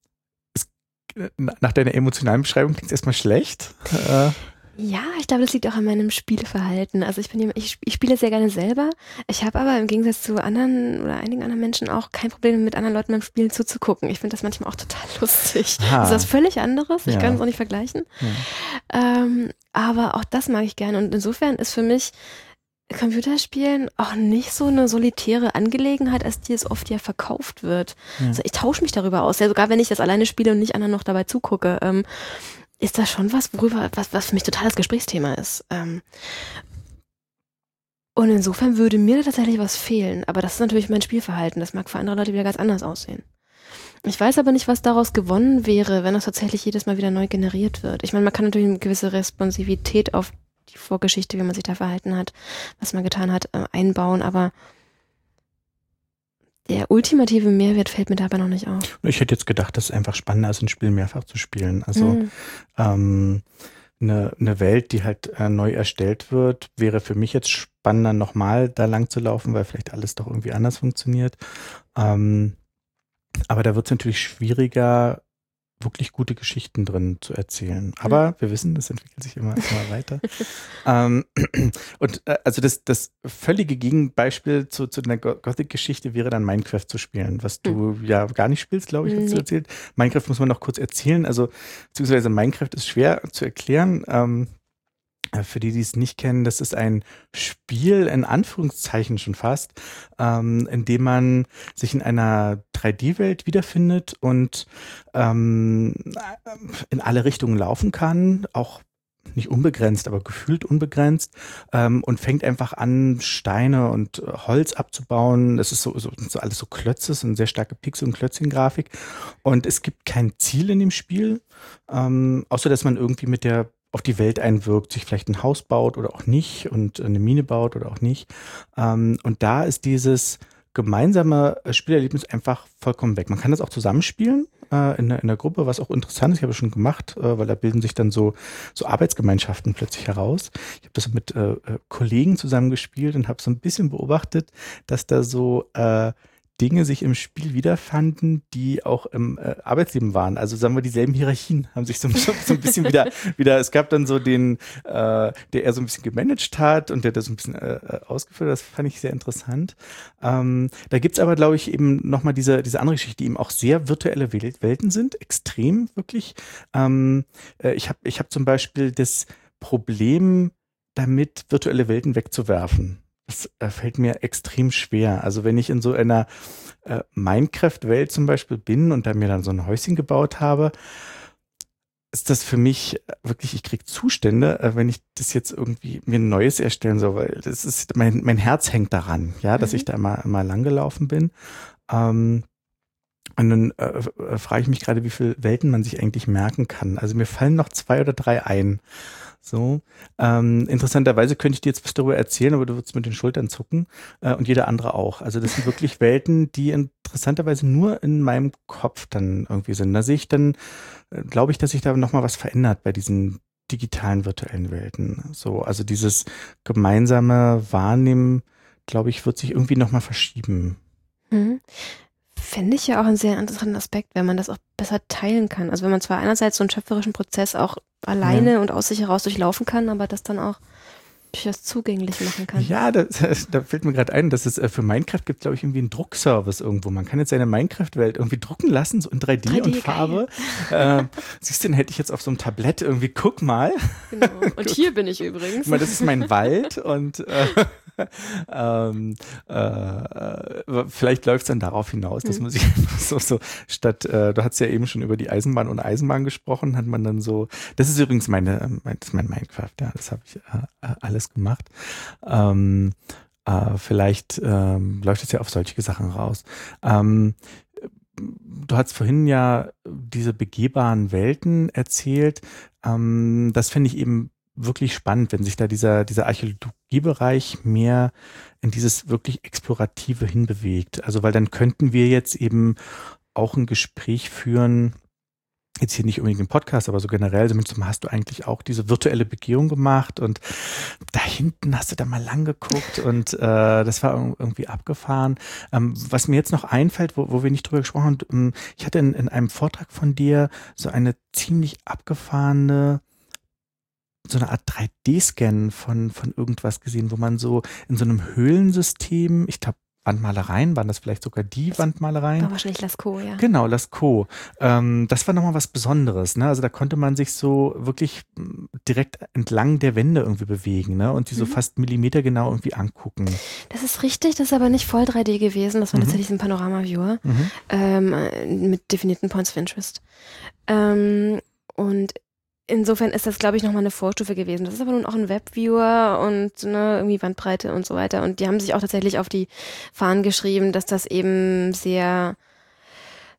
es, nach deiner emotionalen Beschreibung klingt es erstmal schlecht. Äh, Ja, ich glaube, das liegt auch an meinem Spielverhalten. Also ich bin jemand, ich, ich spiele sehr gerne selber. Ich habe aber im Gegensatz zu anderen oder einigen anderen Menschen auch kein Problem mit anderen Leuten beim Spielen zuzugucken. Ich finde das manchmal auch total lustig. Ah. Das ist was völlig anderes. Ich ja. kann es auch nicht vergleichen. Ja. Ähm, aber auch das mag ich gerne. Und insofern ist für mich Computerspielen auch nicht so eine solitäre Angelegenheit, als die es oft ja verkauft wird. Ja. Also ich tausche mich darüber aus. Ja, sogar wenn ich das alleine spiele und nicht anderen noch dabei zugucke. Ähm, ist das schon was, worüber, was, was für mich total das Gesprächsthema ist. Ähm und insofern würde mir da tatsächlich was fehlen. Aber das ist natürlich mein Spielverhalten. Das mag für andere Leute wieder ganz anders aussehen. Ich weiß aber nicht, was daraus gewonnen wäre, wenn das tatsächlich jedes Mal wieder neu generiert wird. Ich meine, man kann natürlich eine gewisse Responsivität auf die Vorgeschichte, wie man sich da verhalten hat, was man getan hat, äh, einbauen, aber der ultimative Mehrwert fällt mir dabei noch nicht auf. Ich hätte jetzt gedacht, das ist einfach spannender ist, ein Spiel mehrfach zu spielen. Also mhm. ähm, eine, eine Welt, die halt äh, neu erstellt wird, wäre für mich jetzt spannender, nochmal da lang zu laufen, weil vielleicht alles doch irgendwie anders funktioniert. Ähm, aber da wird es natürlich schwieriger, wirklich gute Geschichten drin zu erzählen. Aber wir wissen, das entwickelt sich immer, immer weiter. ähm, und äh, also das, das völlige Gegenbeispiel zu, zu einer Gothic-Geschichte wäre dann Minecraft zu spielen, was du hm. ja gar nicht spielst, glaube ich, hast nee. du erzählt. Minecraft muss man noch kurz erzählen. Also beziehungsweise Minecraft ist schwer zu erklären. Ähm, Für die, die es nicht kennen, das ist ein Spiel, in Anführungszeichen schon fast, ähm, in dem man sich in einer drei D-Welt wiederfindet und ähm, in alle Richtungen laufen kann, auch nicht unbegrenzt, aber gefühlt unbegrenzt, ähm, und fängt einfach an, Steine und Holz abzubauen. Es ist so, so, so alles so Klötze, so eine sehr starke Pixel- und Klötzchen-Grafik. Und es gibt kein Ziel in dem Spiel, ähm, außer dass man irgendwie mit der auf die Welt einwirkt, sich vielleicht ein Haus baut oder auch nicht und eine Mine baut oder auch nicht. Ähm, und da ist dieses gemeinsame Spielerlebnis einfach vollkommen weg. Man kann das auch zusammenspielen äh, in, der, in der Gruppe, was auch interessant ist. Ich habe es schon gemacht, äh, weil da bilden sich dann so, so Arbeitsgemeinschaften plötzlich heraus. Ich habe das mit äh, Kollegen zusammengespielt und habe so ein bisschen beobachtet, dass da so äh, Dinge sich im Spiel wiederfanden, die auch im äh, Arbeitsleben waren. Also sagen wir, dieselben Hierarchien haben sich so, so, so ein bisschen wieder, wieder, es gab dann so den, äh, der eher so ein bisschen gemanagt hat und der das so ein bisschen äh, ausgeführt hat. Das fand ich sehr interessant. Ähm, da gibt's aber, glaube ich, eben nochmal diese, diese andere Geschichte, die eben auch sehr virtuelle Wel- Welten sind, extrem wirklich. Ähm, äh, ich habe ich hab zum Beispiel das Problem damit, virtuelle Welten wegzuwerfen. Das äh, fällt mir extrem schwer. Also wenn ich in so einer äh, Minecraft-Welt zum Beispiel bin und da mir dann so ein Häuschen gebaut habe, ist das für mich wirklich, ich kriege Zustände, äh, wenn ich das jetzt irgendwie mir ein neues erstellen soll, weil das ist, mein, mein Herz hängt daran, ja, dass mhm. ich da immer, immer lang gelaufen bin. Ähm, und dann äh, äh, frage ich mich gerade, wie viele Welten man sich eigentlich merken kann. Also mir fallen noch zwei oder drei ein. So, ähm, interessanterweise könnte ich dir jetzt was darüber erzählen, aber du würdest mit den Schultern zucken äh, und jeder andere auch. Also das sind wirklich Welten, die interessanterweise nur in meinem Kopf dann irgendwie sind. Da sehe ich dann, äh, glaube ich, dass sich da nochmal was verändert bei diesen digitalen virtuellen Welten. So, also dieses gemeinsame Wahrnehmen, glaube ich, wird sich irgendwie nochmal verschieben. Mhm. Fände ich ja auch einen sehr interessanten Aspekt, wenn man das auch besser teilen kann. Also wenn man zwar einerseits so einen schöpferischen Prozess auch alleine ja. und aus sich heraus durchlaufen kann, aber das dann auch durchaus zugänglich machen kann. Ja, da, da fällt mir gerade ein, dass es für Minecraft gibt, glaube ich, irgendwie einen Druckservice irgendwo. Man kann jetzt seine Minecraft-Welt irgendwie drucken lassen, so in drei D, drei D und Farbe. Äh, siehst du, den hätte ich jetzt auf so einem Tablett irgendwie, guck mal. Genau. Und hier bin ich übrigens. Das ist mein Wald und äh, ähm, äh, vielleicht läuft es dann darauf hinaus, dass man sich so, so statt, äh, du hast ja eben schon über die Eisenbahn und Eisenbahn gesprochen, hat man dann so, das ist übrigens meine, mein, das ist mein Minecraft, ja, das habe ich äh, alles gemacht. Ähm, äh, vielleicht ähm, läuft es ja auf solche Sachen raus. Ähm, du hast vorhin ja diese begehbaren Welten erzählt. Ähm, das finde ich eben wirklich spannend, wenn sich da dieser, dieser Archäologiebereich mehr in dieses wirklich Explorative hinbewegt. Also, weil dann könnten wir jetzt eben auch ein Gespräch führen, jetzt hier nicht unbedingt im Podcast, aber so generell, so hast du eigentlich auch diese virtuelle Begehung gemacht und da hinten hast du da mal lang geguckt und äh, das war irgendwie abgefahren. Ähm, was mir jetzt noch einfällt, wo, wo wir nicht drüber gesprochen haben, ich hatte in, in einem Vortrag von dir so eine ziemlich abgefahrene so eine Art drei D-Scan von, von irgendwas gesehen, wo man so in so einem Höhlensystem, ich glaube, Wandmalereien, waren das vielleicht sogar die Wandmalereien? War wahrscheinlich Lascaux, ja. Genau, Lascaux. Ähm, das war nochmal was Besonderes, ne? Also da konnte man sich so wirklich direkt entlang der Wände irgendwie bewegen, ne? Und die so mhm. fast millimetergenau irgendwie angucken. Das ist richtig, das ist aber nicht voll drei D gewesen, das war mhm. tatsächlich ein Panorama-Viewer mhm. ähm, mit definierten Points of Interest. Ähm, und insofern ist das, glaube ich, nochmal eine Vorstufe gewesen. Das ist aber nun auch ein Webviewer und ne, irgendwie Bandbreite und so weiter. Und die haben sich auch tatsächlich auf die Fahnen geschrieben, dass das eben sehr,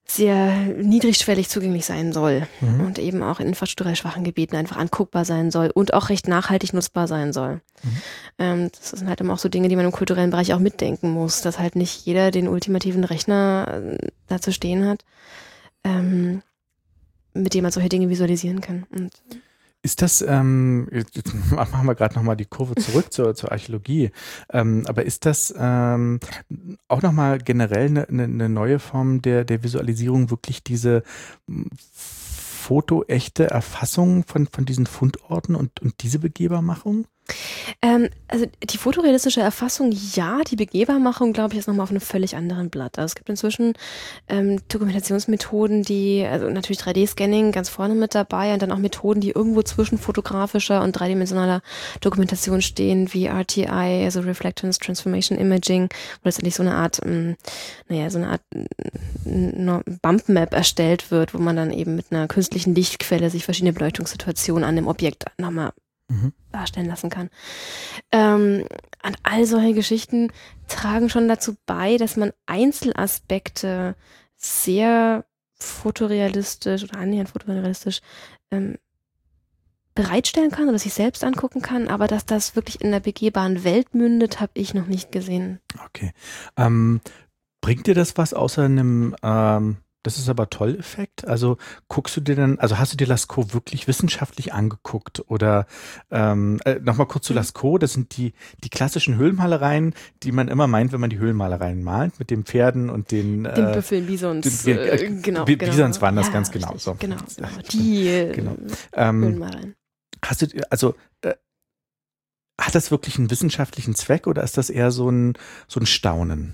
sehr niedrigschwellig zugänglich sein soll Mhm. und eben auch in infrastrukturell schwachen Gebieten einfach anguckbar sein soll und auch recht nachhaltig nutzbar sein soll. Mhm. Ähm, das sind halt immer auch so Dinge, die man im kulturellen Bereich auch mitdenken muss, dass halt nicht jeder den ultimativen Rechner äh, dazu stehen hat, ähm, mit dem man solche Dinge visualisieren kann. Und Ist das, ähm, jetzt jetzt machen wir gerade nochmal die Kurve zurück zur, zur Archäologie, ähm, aber ist das ähm, auch nochmal generell eine ne, ne neue Form der, der Visualisierung, wirklich diese m, fotoechte Erfassung von, von diesen Fundorten und, und diese Begehbarmachung? Ähm, also die fotorealistische Erfassung, ja, die Begehbarmachung, glaube ich, ist nochmal auf einem völlig anderen Blatt. Also es gibt inzwischen ähm, Dokumentationsmethoden, die, also natürlich drei D-Scanning ganz vorne mit dabei und dann auch Methoden, die irgendwo zwischen fotografischer und dreidimensionaler Dokumentation stehen, wie R T I, also Reflectance Transformation Imaging, wo letztendlich so eine Art, ähm, naja, so eine Art äh, Bumpmap erstellt wird, wo man dann eben mit einer künstlichen Lichtquelle sich verschiedene Beleuchtungssituationen an dem Objekt nochmal Mhm. darstellen lassen kann. Ähm, und all solche Geschichten tragen schon dazu bei, dass man Einzelaspekte sehr fotorealistisch oder annähernd fotorealistisch ähm, bereitstellen kann oder sich selbst angucken kann, aber dass das wirklich in der begehbaren Welt mündet, habe ich noch nicht gesehen. Okay. Ähm, bringt dir das was außer einem, ähm, das ist aber toll Effekt? Also guckst du dir dann, also hast du dir Lascaux wirklich wissenschaftlich angeguckt oder ähm, äh, nochmal kurz zu Mhm. Lascaux, das sind die, die klassischen Höhlenmalereien, die man immer meint, wenn man die Höhlenmalereien malt, mit den Pferden und den, Den äh, Büffeln, Bisons, den- äh, äh, genau, Bi- genau. Bisons waren das Ja, ganz genau richtig, so. Genau, Ja, genau. Die äh, genau. ähm, Höhlenmalereien. Hast du, also äh, hat das wirklich einen wissenschaftlichen Zweck oder ist das eher so ein, so ein Staunen?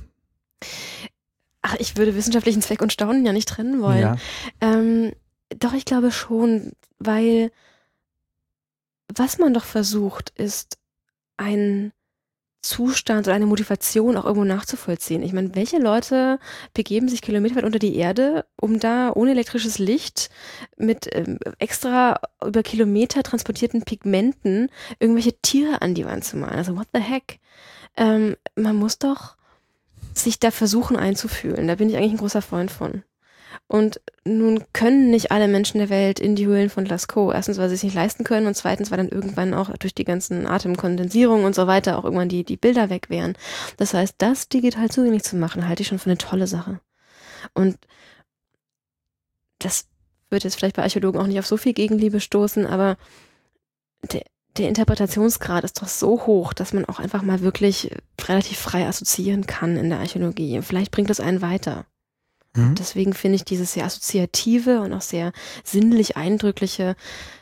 Ach, ich würde wissenschaftlichen Zweck und Staunen ja nicht trennen wollen. Ja. Ähm, doch, ich glaube schon, weil was man doch versucht, ist einen Zustand oder eine Motivation auch irgendwo nachzuvollziehen. Ich meine, welche Leute begeben sich kilometerweit unter die Erde, um da ohne elektrisches Licht mit ähm, extra über Kilometer transportierten Pigmenten irgendwelche Tiere an die Wand zu malen? Also what the heck? Ähm, man muss doch sich da versuchen einzufühlen. Da bin ich eigentlich ein großer Freund von. Und nun können nicht alle Menschen der Welt in die Höhlen von Lascaux. Erstens, weil sie es nicht leisten können und zweitens, weil dann irgendwann auch durch die ganzen Atemkondensierungen und so weiter auch irgendwann die, die Bilder weg wären. Das heißt, das digital zugänglich zu machen, halte ich schon für eine tolle Sache. Und das wird jetzt vielleicht bei Archäologen auch nicht auf so viel Gegenliebe stoßen, aber der, der Interpretationsgrad ist doch so hoch, dass man auch einfach mal wirklich relativ frei assoziieren kann in der Archäologie. Vielleicht bringt das einen weiter. Mhm. Deswegen finde ich dieses sehr assoziative und auch sehr sinnlich eindrückliche,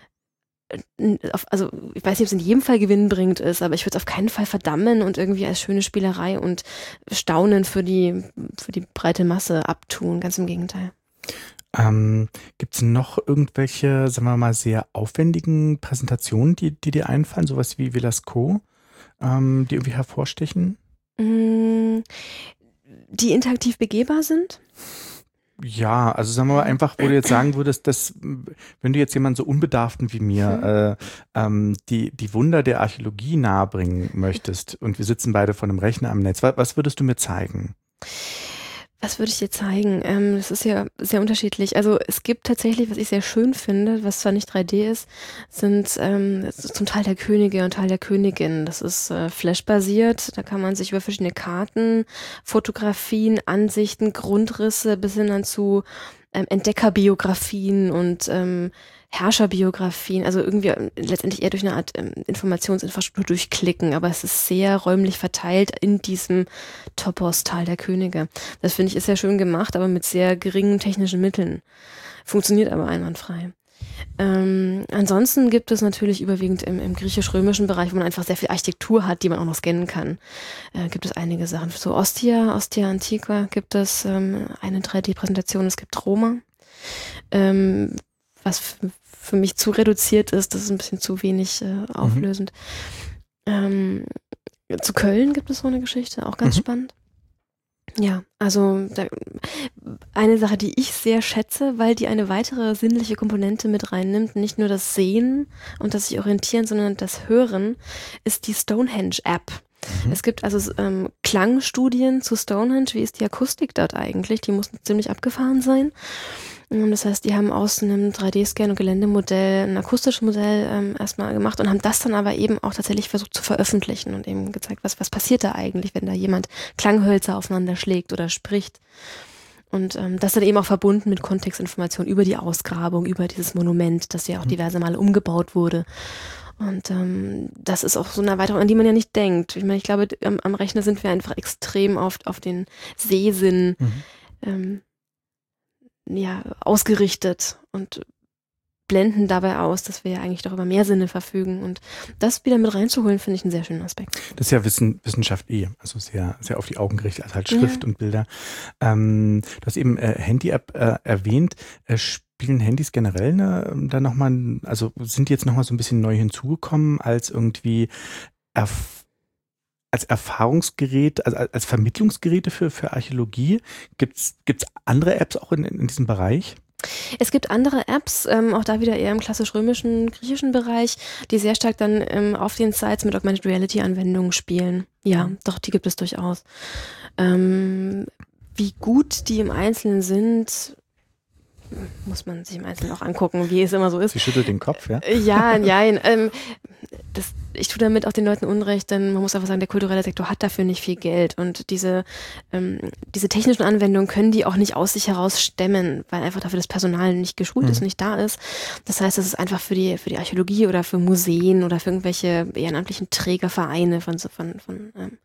äh, auf- also ich weiß nicht, ob es in jedem Fall gewinnbringend ist, aber ich würde es auf keinen Fall verdammen und irgendwie als schöne Spielerei und Staunen für die, für die breite Masse abtun. Ganz im Gegenteil. Ähm, gibt es noch irgendwelche, sagen wir mal, sehr aufwendigen Präsentationen, die, die dir einfallen, sowas wie Lascaux, ähm, die irgendwie hervorstechen? Mm, Die interaktiv begehbar sind? Ja, also sagen wir mal einfach, wo du jetzt sagen würdest, dass, wenn du jetzt jemanden so Unbedarften wie mir äh, ähm, die, die Wunder der Archäologie nahebringen möchtest und wir sitzen beide vor einem Rechner am Netz, was, was würdest du mir zeigen? Was würde ich dir zeigen? Ähm, das ist ja sehr unterschiedlich. Also es gibt tatsächlich, was ich sehr schön finde, was zwar nicht drei D ist, sind ähm, das ist zum Teil der Könige und Teil der Königin. Das ist äh, Flash-basiert. Da kann man sich über verschiedene Karten, Fotografien, Ansichten, Grundrisse bis hin dann zu ähm, Entdeckerbiografien und ähm, Herrscherbiografien, also irgendwie ähm, letztendlich eher durch eine Art ähm, Informationsinfrastruktur durchklicken, aber es ist sehr räumlich verteilt in diesem Topos Tal der Könige. Das finde ich ist sehr schön gemacht, aber mit sehr geringen technischen Mitteln. Funktioniert aber einwandfrei. Ähm, ansonsten gibt es natürlich überwiegend im, im griechisch-römischen Bereich, wo man einfach sehr viel Architektur hat, die man auch noch scannen kann, äh, gibt es einige Sachen. So Ostia, Ostia Antiqua gibt es ähm, eine drei D-Präsentation, es gibt Roma. Ähm, was f- für mich zu reduziert ist, das ist ein bisschen zu wenig äh, auflösend. Ähm, zu Köln gibt es so eine Geschichte, auch ganz Mhm. spannend. Ja, also da, eine Sache, die ich sehr schätze, weil die eine weitere sinnliche Komponente mit reinnimmt, nicht nur das Sehen und das sich orientieren, sondern das Hören, ist die Stonehenge-App. Mhm. Es gibt also ähm, Klangstudien zu Stonehenge. Wie ist die Akustik dort eigentlich? Die mussten ziemlich abgefahren sein. Das heißt, die haben aus einem drei D-Scan und Geländemodell ein akustisches Modell ähm, erstmal gemacht und haben das dann aber eben auch tatsächlich versucht zu veröffentlichen und eben gezeigt, was, was passiert da eigentlich, wenn da jemand Klanghölzer aufeinander schlägt oder spricht. Und ähm, das dann eben auch verbunden mit Kontextinformationen über die Ausgrabung, über dieses Monument, das ja auch diverse Male umgebaut wurde. Und ähm, das ist auch so eine Erweiterung, an die man ja nicht denkt. Ich meine, ich glaube, am, am Rechner sind wir einfach extrem oft auf den Sehsinn mhm. ähm, ja, ausgerichtet und blenden dabei aus, dass wir ja eigentlich doch über mehr Sinne verfügen. Und das wieder mit reinzuholen, finde ich einen sehr schönen Aspekt. Das ist ja Wissen, Wissenschaft eh, also sehr, sehr auf die Augen gerichtet, also halt Schrift ja. und Bilder. Ähm, du hast eben äh, Handy-App äh, erwähnt. Äh, spielen Handys generell ne, da nochmal, also sind die jetzt nochmal so ein bisschen neu hinzugekommen als irgendwie erf- als Erfahrungsgerät, also als Vermittlungsgeräte für, für Archäologie? Gibt's gibt's andere Apps auch in, in diesem Bereich? Es gibt andere Apps, ähm, auch da wieder eher im klassisch-römischen, griechischen Bereich, die sehr stark dann ähm, auf den Sites mit Augmented Reality-Anwendungen spielen. Ja, mhm. doch, die gibt es durchaus. Ähm, wie gut die im Einzelnen sind, muss man sich im Einzelnen auch angucken, wie es immer so ist. Sie schüttelt den Kopf, ja? Ja, nein. Ähm, das, ich tue damit auch den Leuten Unrecht, denn man muss einfach sagen, der kulturelle Sektor hat dafür nicht viel Geld und diese, ähm, diese technischen Anwendungen können die auch nicht aus sich heraus stemmen, weil einfach dafür das Personal nicht geschult mhm. ist, nicht da ist. Das heißt, das ist einfach für die, für die Archäologie oder für Museen oder für irgendwelche ehrenamtlichen Trägervereine von, von, von ähm,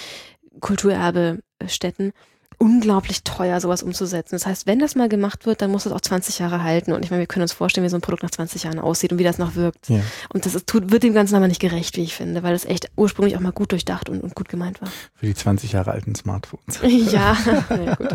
Kulturerbestätten unglaublich teuer, sowas umzusetzen. Das heißt, wenn das mal gemacht wird, dann muss es auch zwanzig Jahre halten. Und ich meine, wir können uns vorstellen, wie so ein Produkt nach zwanzig Jahren aussieht und wie das noch wirkt. Ja. Und das ist, tut, wird dem Ganzen aber nicht gerecht, wie ich finde, weil es echt ursprünglich auch mal gut durchdacht und, und gut gemeint war. Für die zwanzig Jahre alten Smartphones. Ja, ja gut.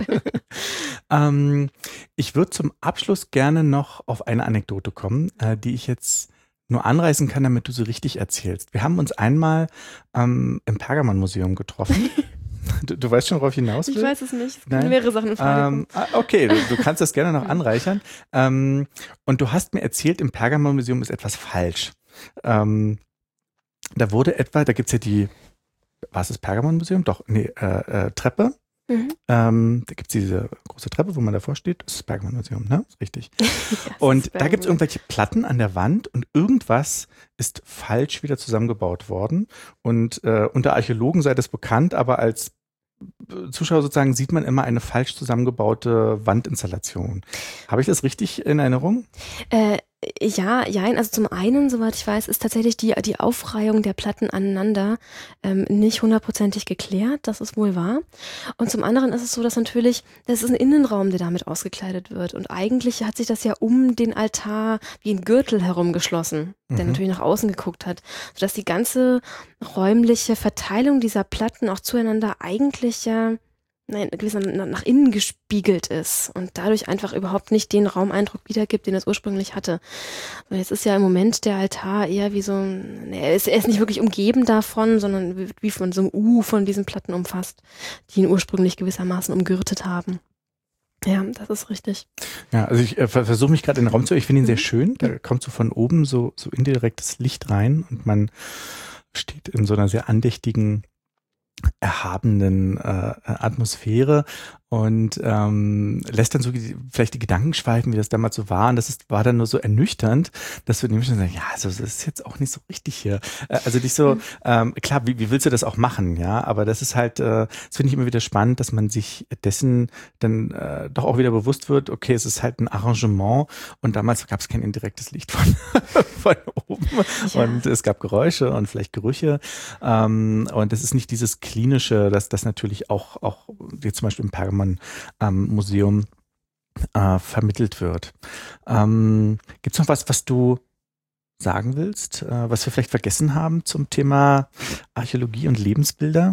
ähm, ich würde zum Abschluss gerne noch auf eine Anekdote kommen, äh, die ich jetzt nur anreißen kann, damit du sie richtig erzählst. Wir haben uns einmal ähm, im Pergamonmuseum getroffen. Du, du weißt schon, worauf ich hinaus will? Ich weiß es nicht. Es können mehrere Sachen in Frage ähm, Okay, du, du kannst das gerne noch anreichern. Ähm, und du hast mir erzählt, im Pergamonmuseum ist etwas falsch. Ähm, da wurde etwa, da gibt es ja die, war es das Pergamonmuseum? Doch, nee, äh, äh, Treppe. Mhm. Ähm, da gibt es diese große Treppe, wo man davor steht. Das ist das Pergamonmuseum, ne? Ist richtig. Ja, und da gibt es irgendwelche Platten an der Wand und irgendwas ist falsch wieder zusammengebaut worden. Und äh, unter Archäologen sei das bekannt, aber als Zuschauer sozusagen sieht man immer eine falsch zusammengebaute Wandinstallation. Habe ich das richtig in Erinnerung? Äh, ja, ja, also zum einen, soweit ich weiß, ist tatsächlich die, die Aufreihung der Platten aneinander ähm, nicht hundertprozentig geklärt, das ist wohl wahr. Und zum anderen ist es so, dass natürlich, das ist ein Innenraum, der damit ausgekleidet wird. Und eigentlich hat sich das ja um den Altar wie ein Gürtel herumgeschlossen, der mhm. natürlich nach außen geguckt hat, sodass die ganze räumliche Verteilung dieser Platten auch zueinander eigentlich ja nein, gewissermaßen nach innen gespiegelt ist und dadurch einfach überhaupt nicht den Raumeindruck wiedergibt, den es ursprünglich hatte. Und jetzt ist ja im Moment der Altar eher wie so ein, er ist, er ist nicht wirklich umgeben davon, sondern wie von so einem U von diesen Platten umfasst, die ihn ursprünglich gewissermaßen umgürtet haben. Ja, das ist richtig. Ja, also ich äh, versuche mich gerade in den Raum zu, ich finde ihn sehr schön, da kommt so von oben so, so indirektes Licht rein und man steht in so einer sehr andächtigen erhabenen äh, Atmosphäre und ähm, lässt dann so die, vielleicht die Gedanken schweifen, wie das damals so war. Und das ist, war dann nur so ernüchternd, dass du nämlich schon sagst, ja, also das ist jetzt auch nicht so richtig hier. Äh, also dich so, ähm, klar, wie, wie willst du das auch machen, ja? Aber das ist halt, äh, das finde ich immer wieder spannend, dass man sich dessen dann äh, doch auch wieder bewusst wird, okay, es ist halt ein Arrangement und damals gab es kein indirektes Licht von, von oben ja. Und es gab Geräusche und vielleicht Gerüche ähm, und es ist nicht dieses klinische, dass das natürlich auch, auch jetzt zum Beispiel im Pergamon ähm, Museum äh, vermittelt wird. Ähm, Gibt es noch was, was du sagen willst, äh, was wir vielleicht vergessen haben zum Thema Archäologie und Lebensbilder?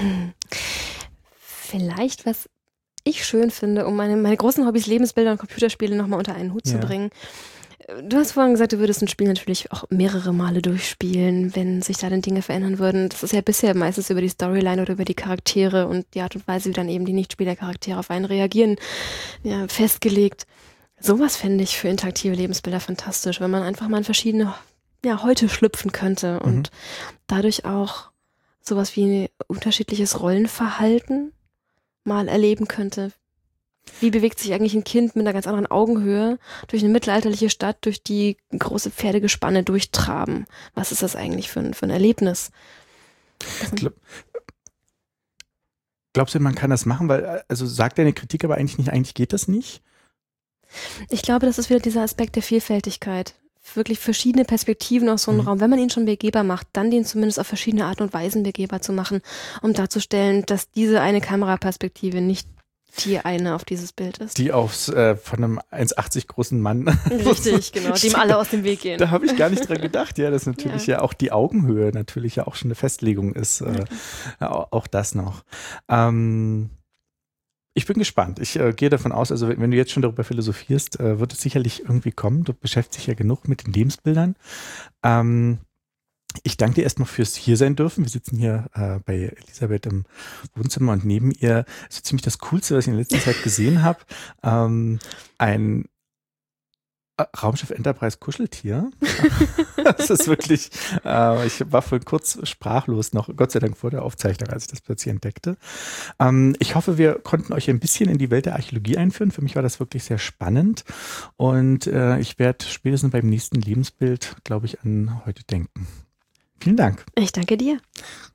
Vielleicht, was ich schön finde, um meine, meine großen Hobbys, Lebensbilder und Computerspiele nochmal unter einen Hut ja. zu bringen. Du hast vorhin gesagt, du würdest ein Spiel natürlich auch mehrere Male durchspielen, wenn sich da dann Dinge verändern würden. Das ist ja bisher meistens über die Storyline oder über die Charaktere und die Art und Weise, wie dann eben die Nichtspielercharaktere auf einen reagieren, ja, festgelegt. Sowas fände ich für interaktive Lebensbilder fantastisch, wenn man einfach mal in verschiedene, ja, Häute schlüpfen könnte und mhm. dadurch auch sowas wie unterschiedliches Rollenverhalten mal erleben könnte. Wie bewegt sich eigentlich ein Kind mit einer ganz anderen Augenhöhe durch eine mittelalterliche Stadt, durch die große Pferdegespanne durchtraben? Was ist das eigentlich für ein, für ein Erlebnis? Glaub, glaubst du, man kann das machen? Weil, also sagt deine Kritik aber eigentlich nicht, eigentlich geht das nicht? Ich glaube, das ist wieder dieser Aspekt der Vielfältigkeit. Wirklich verschiedene Perspektiven aus so einem mhm. Raum. Wenn man ihn schon begehbar macht, dann den zumindest auf verschiedene Arten und Weisen begehbar zu machen, um darzustellen, dass diese eine Kameraperspektive nicht die eine auf dieses Bild ist. Die aufs äh, von einem eins achtzig großen Mann. Richtig, genau, dem alle aus dem Weg gehen. Da habe ich gar nicht dran gedacht, ja, dass natürlich ja. ja auch die Augenhöhe natürlich ja auch schon eine Festlegung ist. Äh, auch, auch das noch. Ähm, ich bin gespannt. Ich äh, gehe davon aus, also wenn, wenn du jetzt schon darüber philosophierst, äh, wird es sicherlich irgendwie kommen. Du beschäftigst dich ja genug mit den Lebensbildern. Ähm, Ich danke dir erstmal fürs hier sein dürfen. Wir sitzen hier äh, bei Elisabeth im Wohnzimmer und neben ihr ist so ziemlich das Coolste, was ich in letzter Zeit gesehen habe. Ähm, ein Raumschiff Enterprise Kuscheltier. Das ist wirklich, äh, ich war für kurz sprachlos noch, Gott sei Dank vor der Aufzeichnung, als ich das plötzlich entdeckte. Ähm, ich hoffe, wir konnten euch ein bisschen in die Welt der Archäologie einführen. Für mich war das wirklich sehr spannend und äh, ich werde spätestens beim nächsten Lebensbild, glaube ich, an heute denken. Vielen Dank. Ich danke dir.